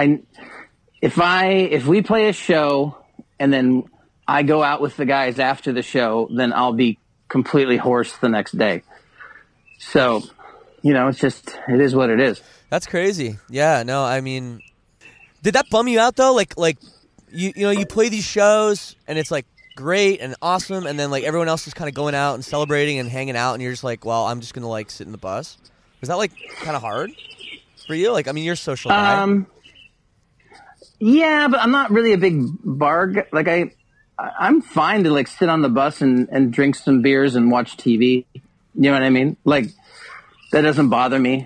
if we play a show and then I go out with the guys after the show, then I'll be completely hoarse the next day. So, you know, it is what it is. That's crazy. Yeah, no, I mean, did that bum you out though? Like you know, you play these shows and it's like great and awesome, and then like everyone else is kind of going out and celebrating and hanging out, and you're just like, well, I'm just gonna like sit in the bus. Was that like kind of hard for you? Like, I mean, you're a social guy. Yeah, but I'm not really a big bar guy. Like I'm fine to like sit on the bus and drink some beers and watch TV. You know what I mean? Like that doesn't bother me.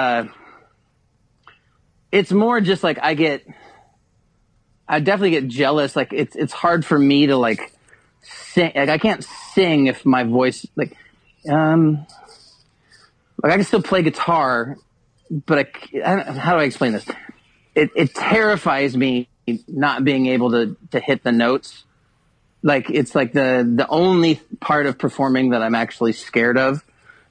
It's more just like I definitely get jealous. Like it's hard for me to like sing. Like I can't sing if my voice like I can still play guitar, but how do I explain this? It terrifies me not being able to hit the notes. Like it's like the only part of performing that I'm actually scared of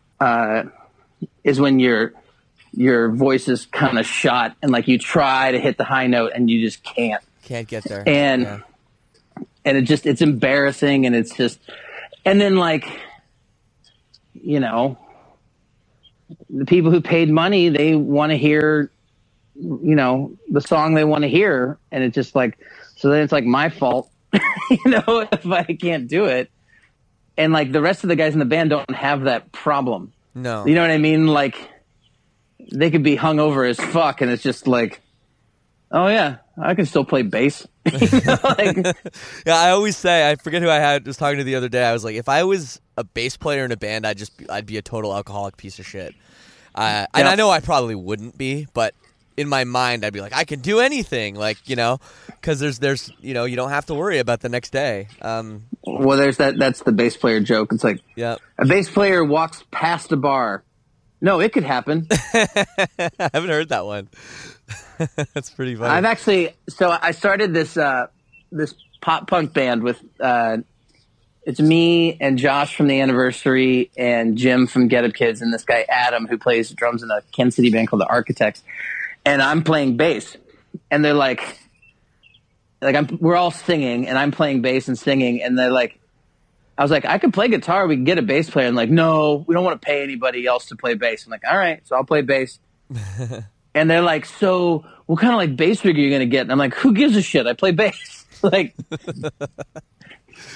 is when your voice is kind of shot and like you try to hit the high note and you just can't get there. And it's embarrassing, and it's just, and then like, you know, the people who paid money, they want to hear, you know, the song they want to hear, and it's just like, so then it's like my fault, you know, if I can't do it. And like the rest of the guys in the band don't have that problem. No. You know what I mean? Like they could be hungover as fuck, and it's just like, oh yeah, I can still play bass. You know, like, yeah, I always say, I forget who I was talking to the other day. I was like, if I was a bass player in a band, I'd be a total alcoholic piece of shit. And I know I probably wouldn't be, but in my mind, I'd be like, I can do anything, like, you know, because there's you know, you don't have to worry about the next day. Well, there's that's the bass player joke. It's like, yeah, a bass player walks past a bar. No, it could happen. I haven't heard that one. That's pretty funny. I started this pop punk band with it's me and Josh from the Anniversary and Jim from Get Up Kids and this guy Adam who plays drums in a Kansas City band called the Architects, and I'm playing bass, and they're like we're all singing and I'm playing bass and singing, and they're like, I was like, I could play guitar, we can get a bass player, and like, no, we don't want to pay anybody else to play bass. I'm like, all right, so I'll play bass. And they're like, so what kind of like bass rig are you going to get? And I'm like, who gives a shit? I play bass. Like,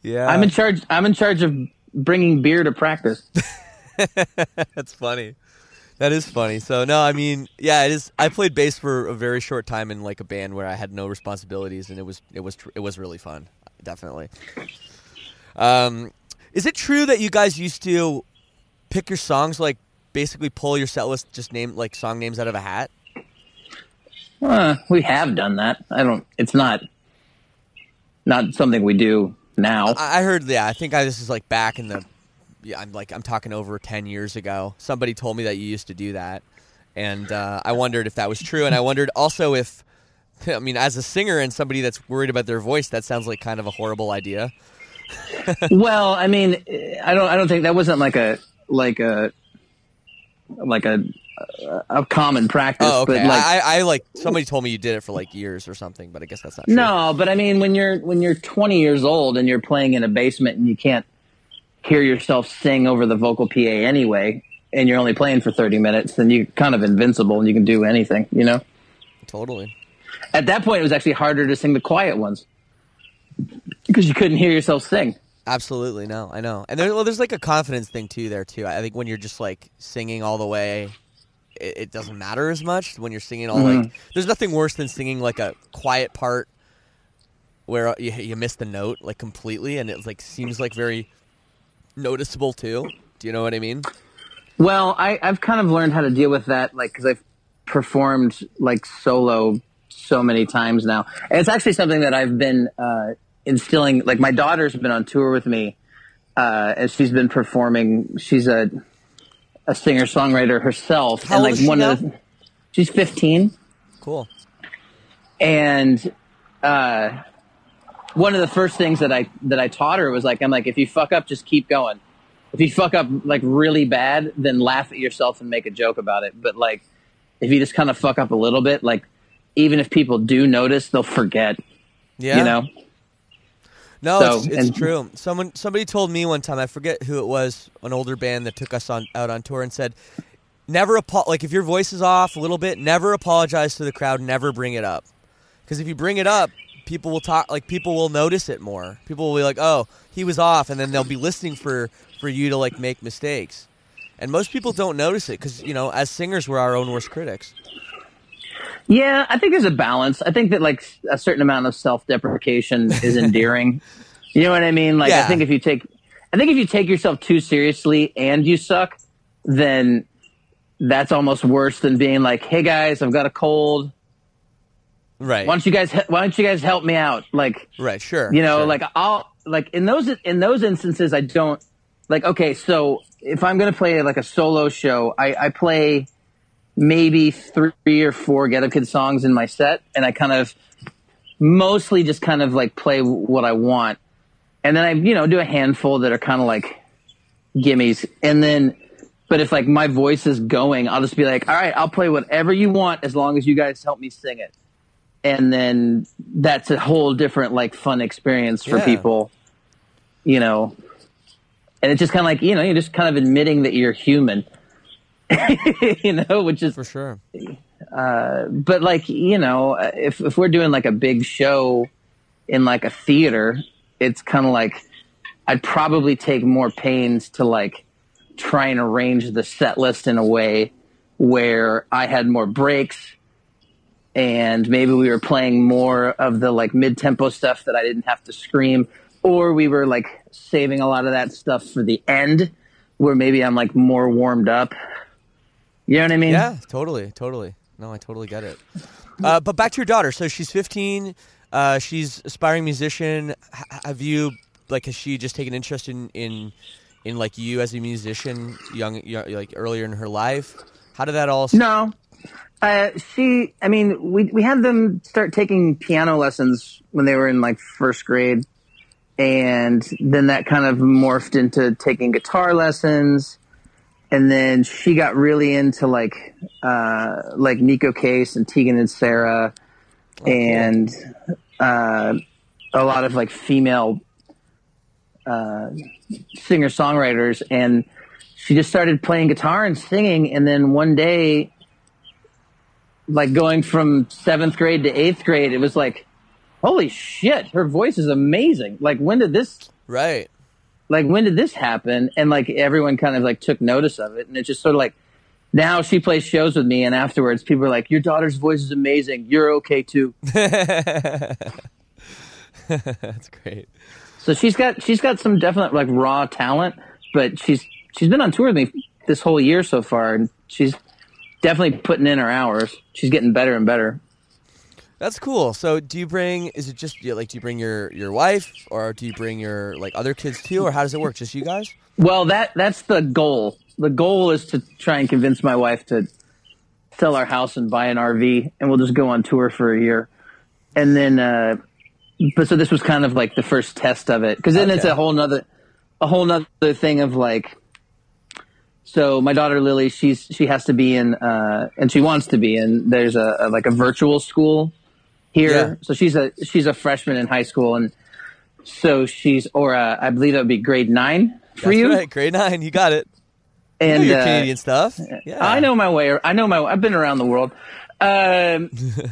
Yeah. I'm in charge of bringing beer to practice. That's funny. That is funny. So no, I mean, yeah, it is. I played bass for a very short time in like a band where I had no responsibilities, and it was really fun. Definitely. Is it true that you guys used to pick your songs, like basically pull your set list, just name like song names out of a hat? We have done that. It's not something we do now. I heard. Yeah, I think this is like back in the. Yeah, I'm talking over 10 years ago. Somebody told me that you used to do that, and I wondered if that was true. And I wondered also if, I mean, as a singer and somebody that's worried about their voice, that sounds like kind of a horrible idea. Well, I mean, I don't think that wasn't like a common practice. Oh, okay. But like, I like somebody told me you did it for like years or something, but I guess that's not true. No, but I mean, when you're 20 years old and you're playing in a basement and you can't hear yourself sing over the vocal PA anyway, and you're only playing for 30 minutes, then you're kind of invincible and you can do anything, you know? Totally. At that point, it was actually harder to sing the quiet ones because you couldn't hear yourself sing. Absolutely. No, I know. And there's like a confidence thing too there too. I think when you're just like singing all the way, it doesn't matter as much when you're singing all like, there's nothing worse than singing like a quiet part where you miss the note like completely, and it like seems like very noticeable too. Do you know what I mean? Well, I've kind of learned how to deal with that, like, because I've performed like solo so many times now. And it's actually something that I've been instilling. Like, my daughter's been on tour with me, and she's been performing. She's a singer-songwriter herself. How and old like is she one now? of the, she's 15. Cool. And one of the first things that I taught her was like, I'm like, if you fuck up, just keep going. If you fuck up like really bad, then laugh at yourself and make a joke about it. But like, if you just kind of fuck up a little bit, like, even if people do notice, they'll forget. Yeah. You know? No, So, it's true. Somebody told me one time, I forget who it was, an older band that took us out on tour and said, never like if your voice is off a little bit, never apologize to the crowd, never bring it up. Because if you bring it up, people will notice it more. People will be like, oh, he was off, and then they'll be listening for you to like make mistakes. And most people don't notice it because, you know, as singers, we're our own worst critics. Yeah, I think there's a balance. I think that like a certain amount of self-deprecation is endearing. You know what I mean? Like, Yeah. I think if you take yourself too seriously and you suck, then that's almost worse than being like, hey guys, I've got a cold. Right. Why don't you guys help me out? Like, Right. Sure. you know, sure. like I'll like in those instances, I don't like, okay, so if I'm going to play like a solo show, I play maybe 3 or 4 Get Up Kid songs in my set. And I kind of mostly just kind of like play what I want. And then I, you know, do a handful that are kind of like gimmies. And then, but if like my voice is going, I'll just be like, all right, I'll play whatever you want as long as you guys help me sing it. And then that's a whole different like fun experience for Yeah. people, you know. And it's just kind of like, you know, you're just kind of admitting that you're human, you know, which is For sure. but like, you know, if we're doing like a big show in like a theater, it's kind of like I'd probably take more pains to like try and arrange the set list in a way where I had more breaks and maybe we were playing more of the like mid-tempo stuff that I didn't have to scream, or we were like saving a lot of that stuff for the end where maybe I'm like more warmed up. You know what I mean? Yeah, totally. No, I totally get it. But back to your daughter. So she's 15. She's aspiring musician. Have she just taken interest in like you as a musician, young like earlier in her life? How did that all? No. We had them start taking piano lessons when they were in like first grade. And then that kind of morphed into taking guitar lessons. And then she got really into like Nico Case and Tegan and Sarah, and a lot of like female singer-songwriters. And she just started playing guitar and singing. And then one day, like going from 7th grade to 8th grade, it was like, holy shit, her voice is amazing. Like, when did this Right. Like, when did this happen? And like everyone kind of like took notice of it, and it just sort of like, now she plays shows with me, and afterwards people are like, your daughter's voice is amazing. You're okay too. That's great. So she's got some definite like raw talent, but she's been on tour with me this whole year so far, and she's definitely putting in her hours. She's getting better and better. That's cool. So do you bring your wife, or do you bring your like other kids too, or how does it work? Just you guys? Well, that's the goal. The goal is to try and convince my wife to sell our house and buy an RV, and we'll just go on tour for a year. And then, but so this was kind of like the first test of it, because then it's a whole nother thing of like, so my daughter Lily, she has to be in, and she wants to be in. There's a virtual school here, Yeah. so she's a freshman in high school, and so I believe that would be grade 9 for That's you. right, grade 9. You got it. And You know your Canadian stuff. Yeah. I know my way. I've been around the world. So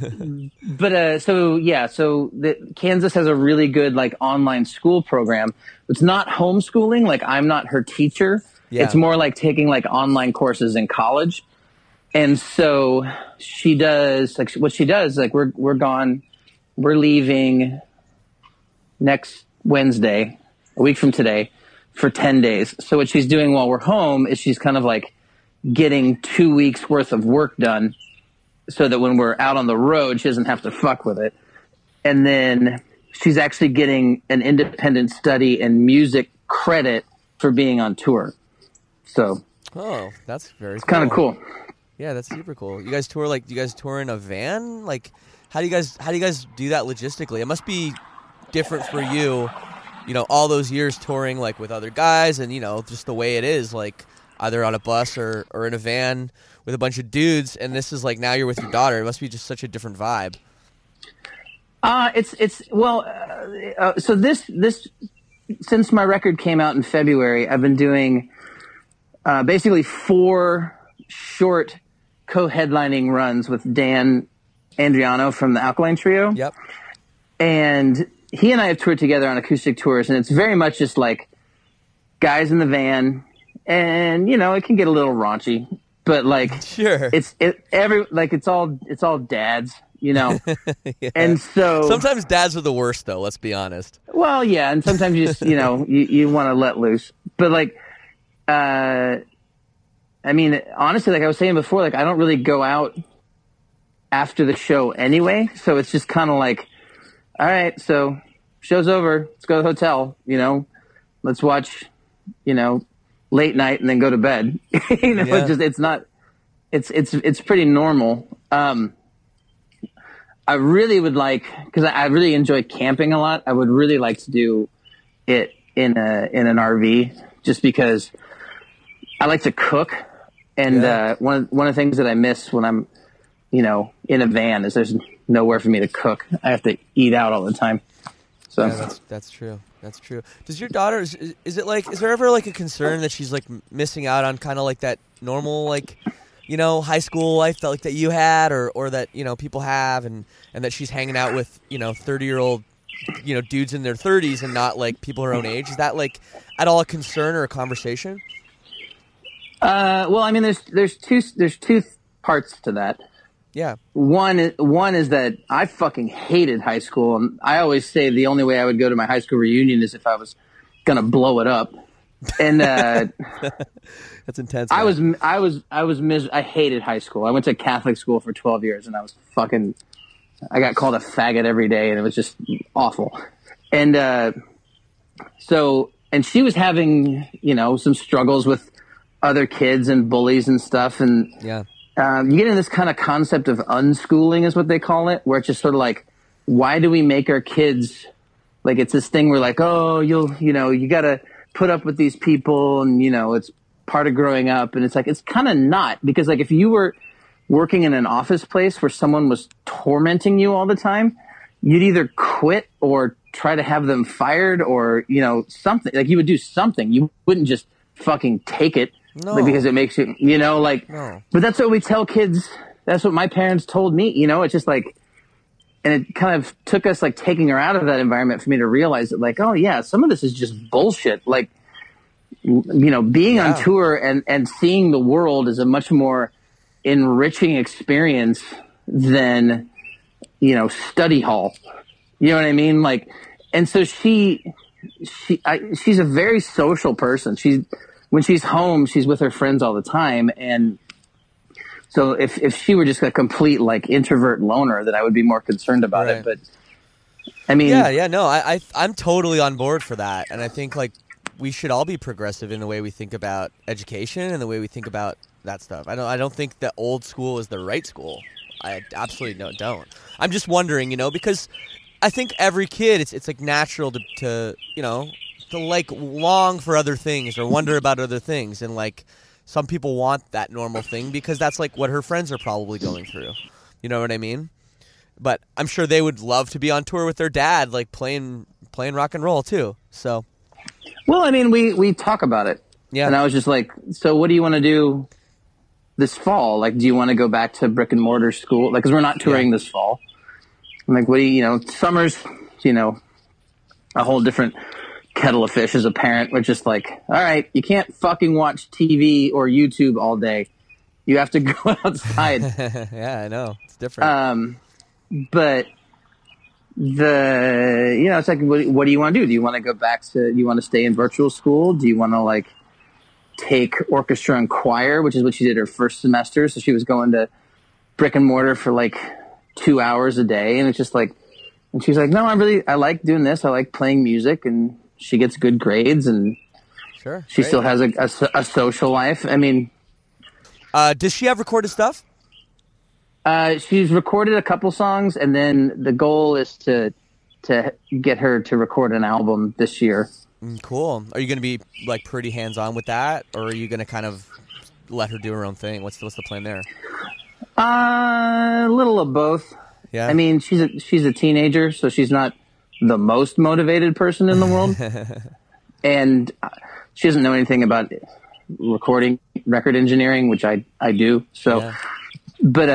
Kansas has a really good like online school program. It's not homeschooling. Like, I'm not her teacher. Yeah. It's more like taking like online courses in college. And so she does like what she does. Like, we're leaving next Wednesday, a week from today, for 10 days. So what she's doing while we're home is she's kind of like getting 2 weeks worth of work done, so that when we're out on the road, she doesn't have to fuck with it. And then she's actually getting an independent study and music credit for being on tour. So that's very it's kind of cool. Yeah, that's super cool. You guys tour do you guys tour in a van? Like, how do you guys do that logistically? It must be different for you, all those years touring like with other guys, and just the way it is, like either on a bus or in a van with a bunch of dudes, and this is like now you're with your daughter. It must be just such a different vibe. So this since my record came out in February, I've been doing basically 4 short co-headlining runs with Dan Andriano from the Alkaline Trio. Yep. And he and I have toured together on acoustic tours, and it's very much just like guys in the van, and it can get a little raunchy, but like Sure. it's all dads, Yeah. And so Sometimes dads are the worst, though. Let's be honest. well, yeah, and sometimes you just you want to let loose, but like I mean, honestly, like I was saying before, like I don't really go out after the show anyway, so it's just kind of like, all right, so show's over, let's go to the hotel, let's watch, late night and then go to bed. Yeah. It's pretty normal. I really would like, because I really enjoy camping a lot, I would really like to do it in an RV, just because I like to cook. And one of the things that I miss when I'm, in a van is there's nowhere for me to cook. I have to eat out all the time. So yeah, that's true. That's true. Does your daughter, is there ever like a concern that she's like missing out on kind of like that normal, like, high school life that you had, or that, people have, and that she's hanging out with, 30-year-old, dudes in their 30s and not like people her own age? Is that like at all a concern or a conversation? Well, I mean, there's two parts to that. Yeah. One is that I fucking hated high school, and I always say the only way I would go to my high school reunion is if I was gonna blow it up. And that's intense. Man. I hated high school. I went to Catholic school for 12 years, and I got called a faggot every day, and it was just awful. And and she was having some struggles with other kids and bullies and stuff, and yeah. You get in this kind of concept of unschooling is what they call it, where it's just sort of like, why do we make our kids, like, it's this thing where like, oh, you got to put up with these people, and, it's part of growing up. And it's like, it's kind of not, because like if you were working in an office place where someone was tormenting you all the time, you'd either quit or try to have them fired, or, something. Like, you would do something. You wouldn't just fucking take it. No. Like, because it makes you, No. But that's what we tell kids. That's what my parents told me. It's just like, and it kind of took us like taking her out of that environment for me to realize that like, oh yeah, some of this is just bullshit. Like, being on tour and seeing the world is a much more enriching experience than, study hall. You know what I mean? Like, and so she's a very social person. When she's home, she's with her friends all the time. And so if she were just a complete like introvert loner, then I would be more concerned about it. But I mean, no, I'm totally on board for that. And I think like we should all be progressive in the way we think about education and the way we think about that stuff. I don't think the old school is the right school. I absolutely don't. I'm just wondering, because I think every kid, it's like natural to like long for other things or wonder about other things. And like some people want that normal thing because that's like what her friends are probably going through. You know what I mean? But I'm sure they would love to be on tour with their dad, like playing rock and roll too. So, well, I mean, we talk about it. Yeah. And I was just like, so what do you want to do this fall? Like, do you want to go back to brick and mortar school? Like, cause we're not touring this fall. I'm like, what do you, summer's, a whole different kettle of fish as a parent. We're just like, all right, you can't fucking watch TV or YouTube all day. You have to go outside. Yeah, I know. It's different. But it's like, what do you want to do? Do you want to go back do you want to stay in virtual school? Do you want to like take orchestra and choir, which is what she did her first semester. So she was going to brick and mortar for like 2 hours a day. And it's just like, and she's like, no, I like doing this. I like playing music, and she gets good grades, and she still has a social life. I mean, does she have recorded stuff? She's recorded a couple songs, and then the goal is to get her to record an album this year. Cool. Are you going to be like pretty hands-on with that, or are you going to kind of let her do her own thing? What's the plan there? A little of both. Yeah. I mean, she's a teenager, so she's not the most motivated person in the world, and she doesn't know anything about record engineering, which I do. So. Yeah. But,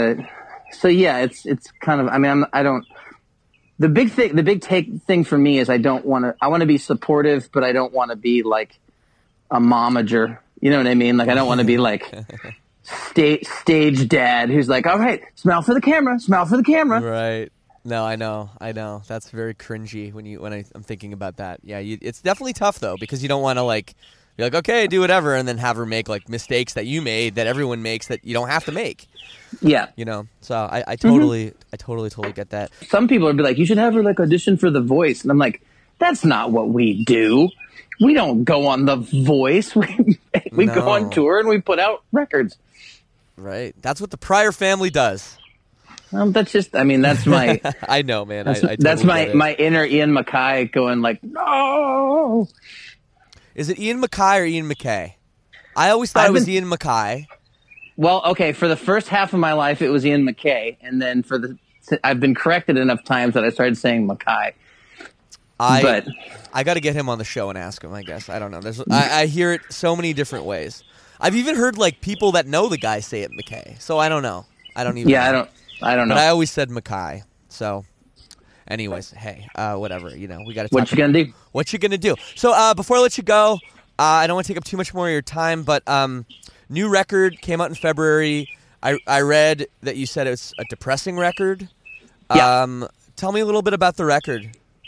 it's kind of, I mean, the big thing for me is I want to be supportive, but I don't want to be like a momager. You know what I mean? Like, I don't want to be like stage dad who's like, all right, smile for the camera. Right. No, I know. That's very cringy when I'm thinking about that. Yeah. It's definitely tough though, because you don't want to like, be like, okay, do whatever, and then have her make like mistakes that you made that everyone makes that you don't have to make. Yeah. So I totally get that. Some people would be like, you should have her like audition for The Voice. And I'm like, that's not what we do. We don't go on The Voice. We go on tour and we put out records. Right. That's what the Pryor family does. That's my... I know, man. That's my inner Ian MacKaye going like, no. Is it Ian MacKaye or Ian MacKay? I always thought it was Ian MacKaye. Well, okay, for the first half of my life, it was Ian MacKay, and then I've been corrected enough times that I started saying MacKaye. I got to get him on the show and ask him, I guess. I don't know. I hear it so many different ways. I've even heard like people that know the guy say it MacKay, so I don't know. I don't even know. I don't know. But I always said MacKaye, so... Anyways, hey, whatever, we got to talk. What you gonna do? What you gonna do? So before I let you go, I don't want to take up too much more of your time, but new record came out in February. I read that you said it's a depressing record. Yeah. Tell me a little bit about the record.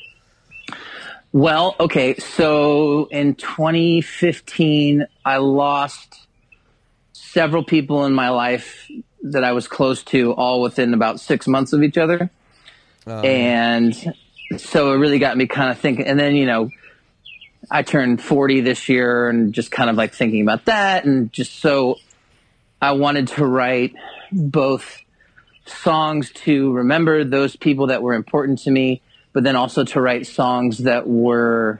Well, okay, so in 2015, I lost several people in my life that I was close to, all within about 6 months of each other. And so it really got me kind of thinking. And then, I turned 40 this year and just kind of like thinking about that. And just so I wanted to write both songs to remember those people that were important to me, but then also to write songs that were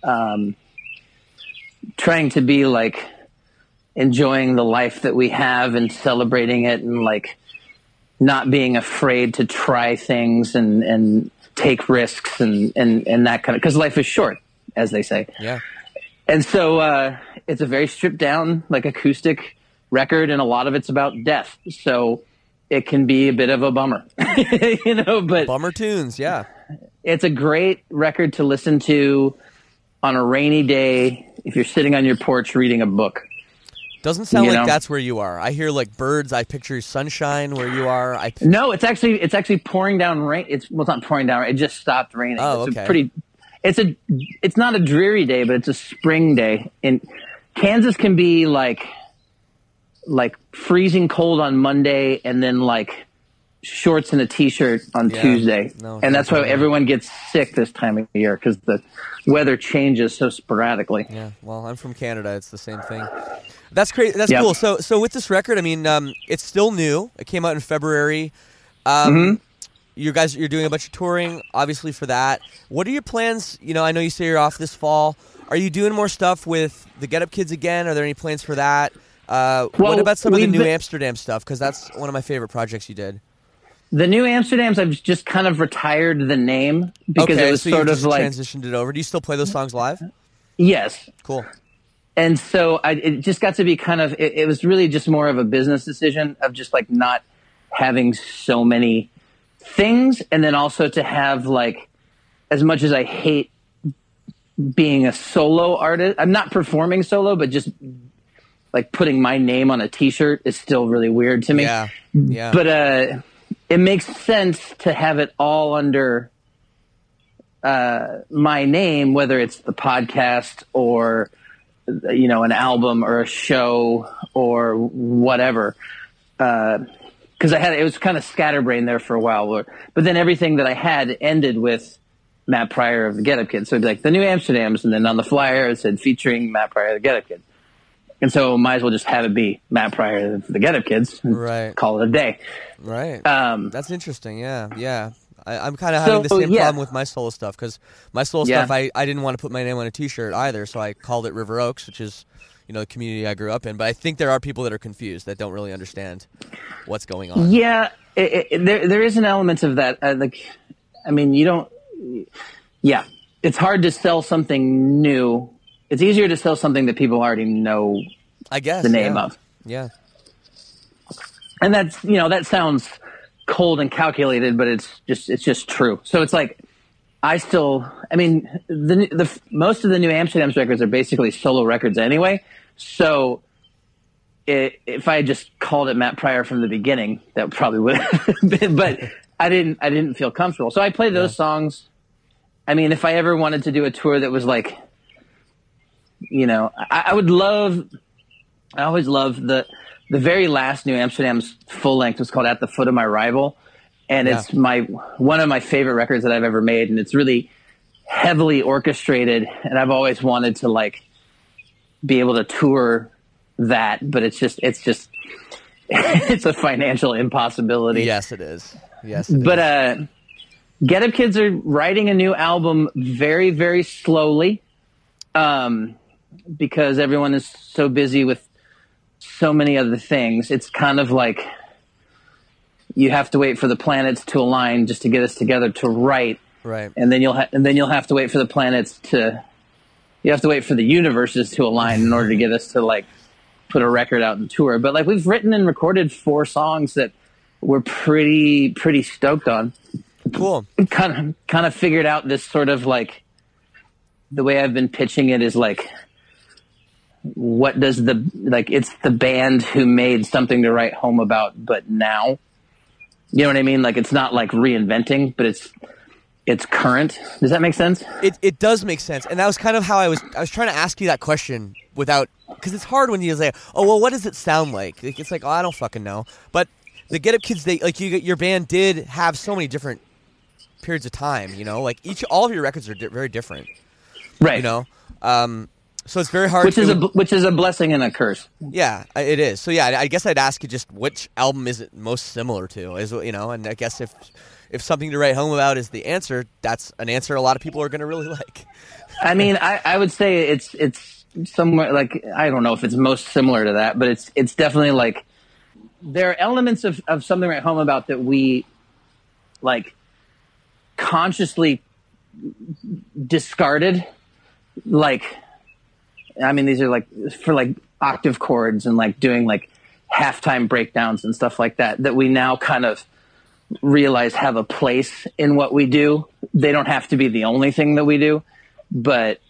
trying to be like enjoying the life that we have and celebrating it, and like not being afraid to try things and take risks and that kind of, because life is short, as they say. Yeah. And so it's a very stripped down, like acoustic record, and a lot of it's about death. So it can be a bit of a bummer, but Bummer tunes, yeah. it's a great record to listen to on a rainy day if you're sitting on your porch reading a book. Doesn't sound like that's where you are. I hear like birds. I picture sunshine where you are. No, it's actually pouring down rain. It's not pouring down. It just stopped raining. Oh, okay. It's not a dreary day, but it's a spring day. And Kansas can be like freezing cold on Monday, and then like shorts and a t-shirt on Tuesday. And that's why everyone gets sick this time of year, because the weather changes so sporadically. Yeah. Well, I'm from Canada. It's the same thing. That's great. That's cool. So with this record, I mean, it's still new. It came out in February. You're doing a bunch of touring, obviously, for that. What are your plans? I know you say you're off this fall. Are you doing more stuff with the Get Up Kids again? Are there any plans for that? What about some of the New Amsterdam stuff? Because that's one of my favorite projects you did. The New Amsterdams, I've just kind of retired the name because it was sort of like transitioned it over. Do you still play those songs live? Yes. Cool. And so it just got to be kind of, it was really just more of a business decision of just like not having so many things. And then also to have like, as much as I hate being a solo artist, I'm not performing solo, but just like putting my name on a t-shirt is still really weird to me. Yeah. Yeah. But, it makes sense to have it all under my name, whether it's the podcast or, an album or a show or whatever. Because it was kind of scatterbrained there for a while. But then everything that I had ended with Matt Pryor of the Get Up Kids. So it'd be like the New Amsterdams, and then on the flyer it said featuring Matt Pryor of the Get Up Kids. And so might as well just have it be Matt Pryor of the Get Up Kids and call it a day. Right. That's interesting. Yeah. I'm kind of having the same problem with my solo stuff, because my solo stuff, I didn't want to put my name on a t-shirt either, so I called it River Oaks, which is, the community I grew up in. But I think there are people that are confused, that don't really understand what's going on. Yeah, there is an element of that. It's hard to sell something new. It's easier to sell something that people already know, I guess, the name of. Yeah. And that's, that sounds cold and calculated, but it's just true. So it's like, most of the New Amsterdam's records are basically solo records anyway. So if I had just called it Matt Pryor from the beginning, that probably would have been, but I didn't feel comfortable. So I played those songs. I mean, if I ever wanted to do a tour that was like, I always loved the very last New Amsterdam's full length was called At the Foot of My Rival. And it's one of my favorite records that I've ever made. And it's really heavily orchestrated. And I've always wanted to like be able to tour that, but it's a financial impossibility. Yes, it is. But Get Up Kids are writing a new album very, very slowly. Because everyone is so busy with so many other things. It's kind of like you have to wait for the planets to align just to get us together to write. Right. And then you'll have to wait for the planets you have to wait for the universes to align in order to get us to like put a record out and tour. But like we've written and recorded 4 songs that we're pretty stoked on. Cool. Kind of figured out this sort of like, the way I've been pitching it is like, what does it's the band who made something to write home about, but now, you know what I mean? Like, it's not like reinventing, but it's current. Does that make sense? It does make sense. And that was kind of how I was trying to ask you that question because it's hard when you say, oh, well, what does it sound like? It's like, oh, I don't fucking know. But the Get Up Kids, your band did have so many different periods of time, like all of your records are very different. Right. So it's very hard. Which is a blessing and a curse. Yeah, it is. So yeah, I guess I'd ask you just which album is it most similar to? And I guess if something to write home about is the answer, that's an answer a lot of people are going to really like. I mean, I would say it's somewhere like, I don't know if it's most similar to that, but it's definitely like there are elements of something to write home about that we like consciously discarded. Like, I mean, these are like for like octave chords and like doing like halftime breakdowns and stuff like that we now kind of realize have a place in what we do. They don't have to be the only thing that we do, but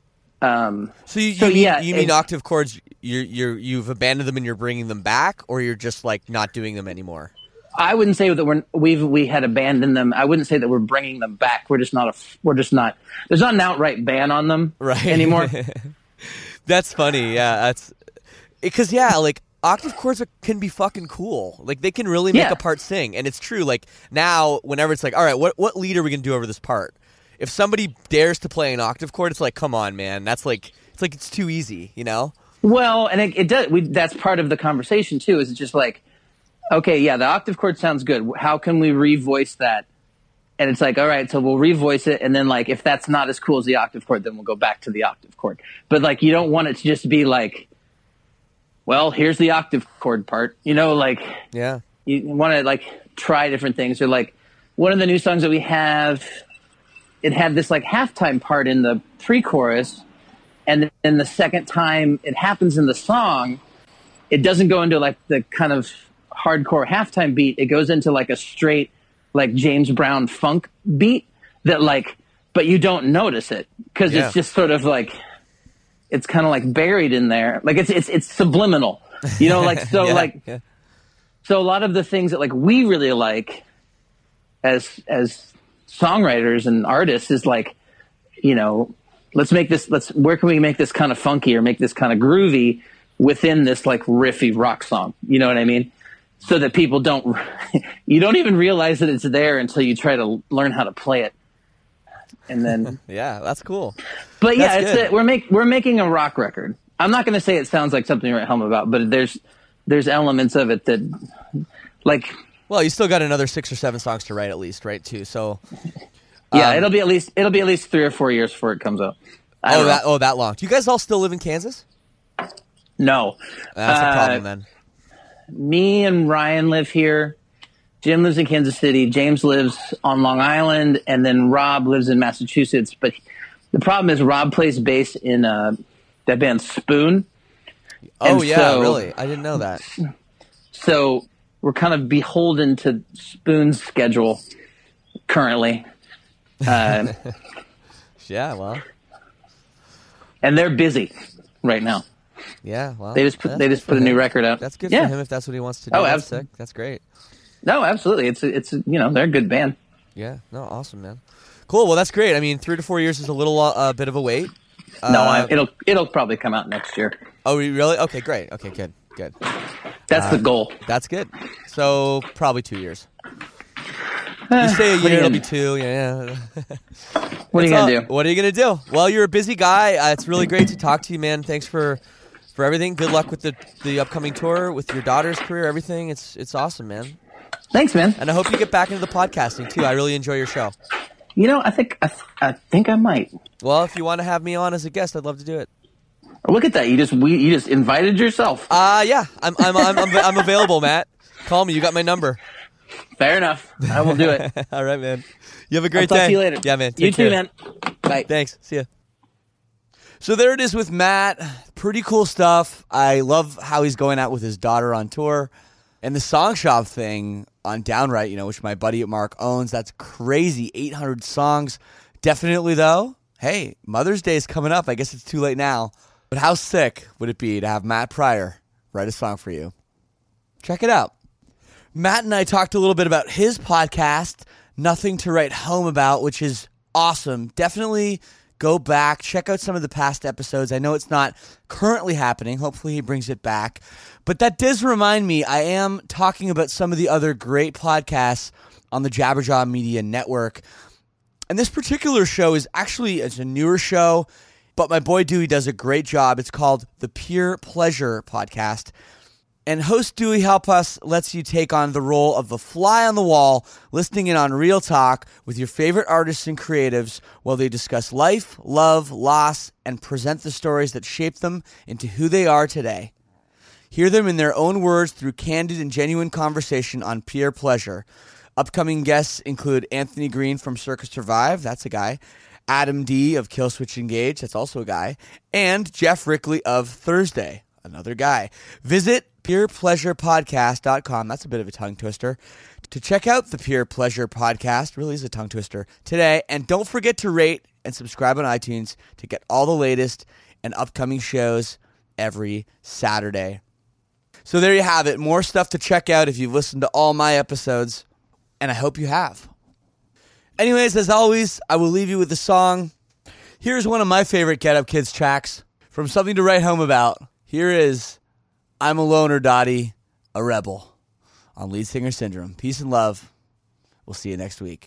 you mean octave chords? You've abandoned them and you're bringing them back, or you're just like not doing them anymore? I wouldn't say that we had abandoned them. I wouldn't say that we're bringing them back. We're just not. There's not an outright ban on them anymore. That's funny. Yeah, that's because like octave chords can be fucking cool. Like they can really make a part sing, and it's true. Like now, whenever it's like, all right, what lead are we gonna do over this part? If somebody dares to play an octave chord, it's like, come on, man. That's like it's too easy, you know? Well, and it does. That's part of the conversation too. Is it's just like, okay, yeah, the octave chord sounds good. How can we revoice that? And it's like, all right, so we'll revoice it, and then like if that's not as cool as the octave chord, then we'll go back to the octave chord. But like you don't want it to just be like, well, here's the octave chord part, you know? Like, yeah, you want to like try different things. Or like one of the new songs that we have, it had this like halftime part in the pre-chorus, and then the second time it happens in the song, it doesn't go into like the kind of hardcore halftime beat. It goes into like a straight like James Brown funk beat that like, but you don't notice it because it's just sort of like, it's kind of like buried in there. Like it's subliminal, you know, like, so so a lot of the things that like we really like as songwriters and artists is like, you know, where can we make this kind of funky or make this kind of groovy within this like riffy rock song? You know what I mean? So that people you don't even realize that it's there until you try to learn how to play it. And then, yeah, that's cool. But yeah, we're making a rock record. I'm not going to say it sounds like something to write home about, but there's elements of it that like, well, you still got another 6 or 7 songs to write at least, right? Too. So yeah, it'll be at least 3 or 4 years before it comes out. That long. Do you guys all still live in Kansas? No, that's a problem then. Me and Ryan live here. Jim lives in Kansas City. James lives on Long Island, and then Rob lives in Massachusetts. But the problem is Rob plays bass in that band Spoon. Oh, and yeah, really? I didn't know that. So we're kind of beholden to Spoon's schedule currently. Yeah, well. And they're busy right now. Yeah, well. They just put a new record out. That's good for him if that's what he wants to do. Oh, that's sick. That's great. No, absolutely. It's you know, they're a good band. Yeah, no, awesome, man. Cool. Well, that's great. I mean, 3 to 4 years is a little bit of a wait. No, it'll probably come out next year. Oh, really? Okay, great. Okay, good. That's the goal. That's good. So probably 2 years. You say a year, it'll be 2. Yeah. What are you gonna do? What are you gonna do? Well, you're a busy guy. It's really great to talk to you, man. Thanks for everything. Good luck with the upcoming tour, with your daughter's career, everything. It's awesome, man. Thanks, man. And I hope you get back into the podcasting too. I really enjoy your show. You know, I think I might. Well, if you want to have me on as a guest, I'd love to do it. Look at that! You just invited yourself. Yeah, I'm available, Matt. Call me. You got my number. Fair enough. I will do it. All right, man. You have a great I'll day. Talk to you later. Yeah, man. You too, man. Bye. Thanks. See ya. So there it is with Matt. Pretty cool stuff. I love how he's going out with his daughter on tour. And the Song Shop thing on Downright, you know, which my buddy at Mark owns, that's crazy. 800 songs. Definitely, though, hey, Mother's Day is coming up. I guess it's too late now. But how sick would it be to have Matt Pryor write a song for you? Check it out. Matt and I talked a little bit about his podcast, Nothing to Write Home About, which is awesome. Definitely go back, check out some of the past episodes. I know it's not currently happening. Hopefully he brings it back. But that does remind me, I am talking about some of the other great podcasts on the Jabberjaw Media Network. And this particular show is actually, it's a newer show, but my boy Dewey does a great job. It's called the Pure Pleasure Podcast. And host Dewey Halpas lets you take on the role of the fly on the wall, listening in on real talk with your favorite artists and creatives while they discuss life, love, loss, and present the stories that shape them into who they are today. Hear them in their own words through candid and genuine conversation on Pure Pleasure. Upcoming guests include Anthony Green from Circus Survive, that's a guy, Adam D. of Killswitch Engage, that's also a guy, and Jeff Rickley of Thursday, another guy. Visit purepleasurepodcast.com. That's a bit of a tongue twister. To check out the Pure Pleasure Podcast, really is a tongue twister, today. And don't forget to rate and subscribe on iTunes to get all the latest and upcoming shows every Saturday. So there you have it. More stuff to check out if you've listened to all my episodes, and I hope you have. Anyways, as always, I will leave you with a song. Here's one of my favorite Get Up Kids tracks from Something to Write Home About. Here is I'm a Loner, Dottie, a Rebel on Lead Singer Syndrome. Peace and love. We'll see you next week.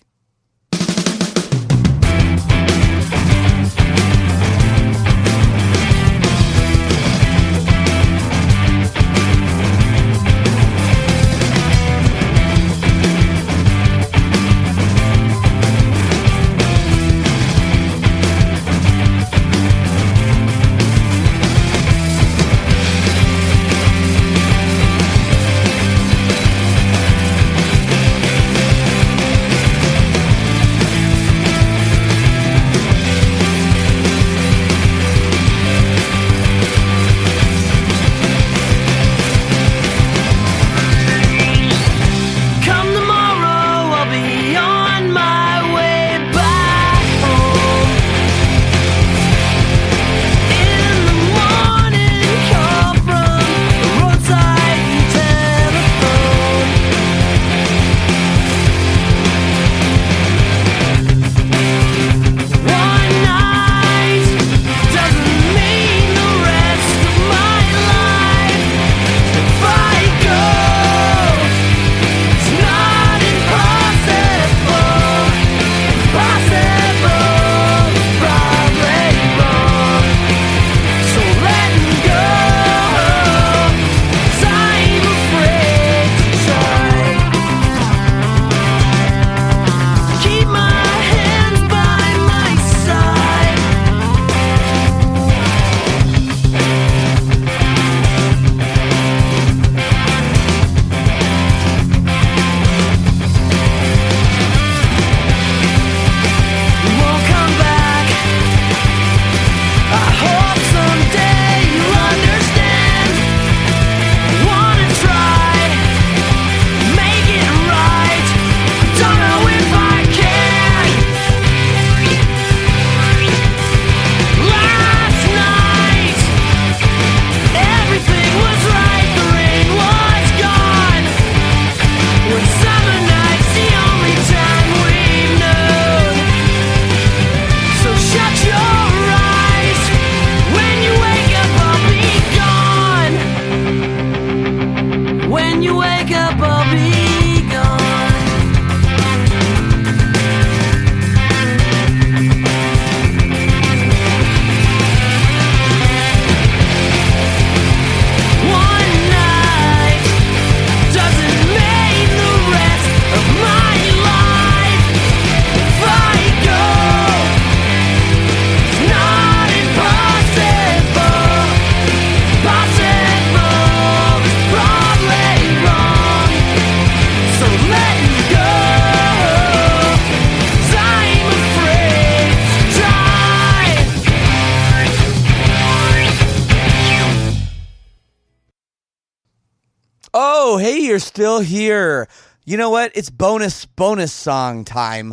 Oh, hey, you're still here. You know what? It's bonus song time.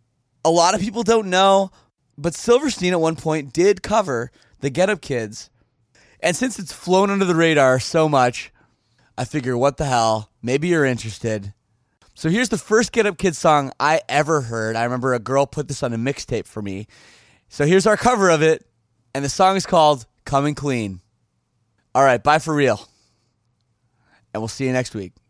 A lot of people don't know, but Silverstein at one point did cover the Get Up Kids. And since it's flown under the radar so much, I figure, what the hell? Maybe you're interested. So here's the first Get Up Kids song I ever heard. I remember a girl put this on a mixtape for me. So here's our cover of it, and the song is called Coming Clean. All right, bye for real. And we'll see you next week.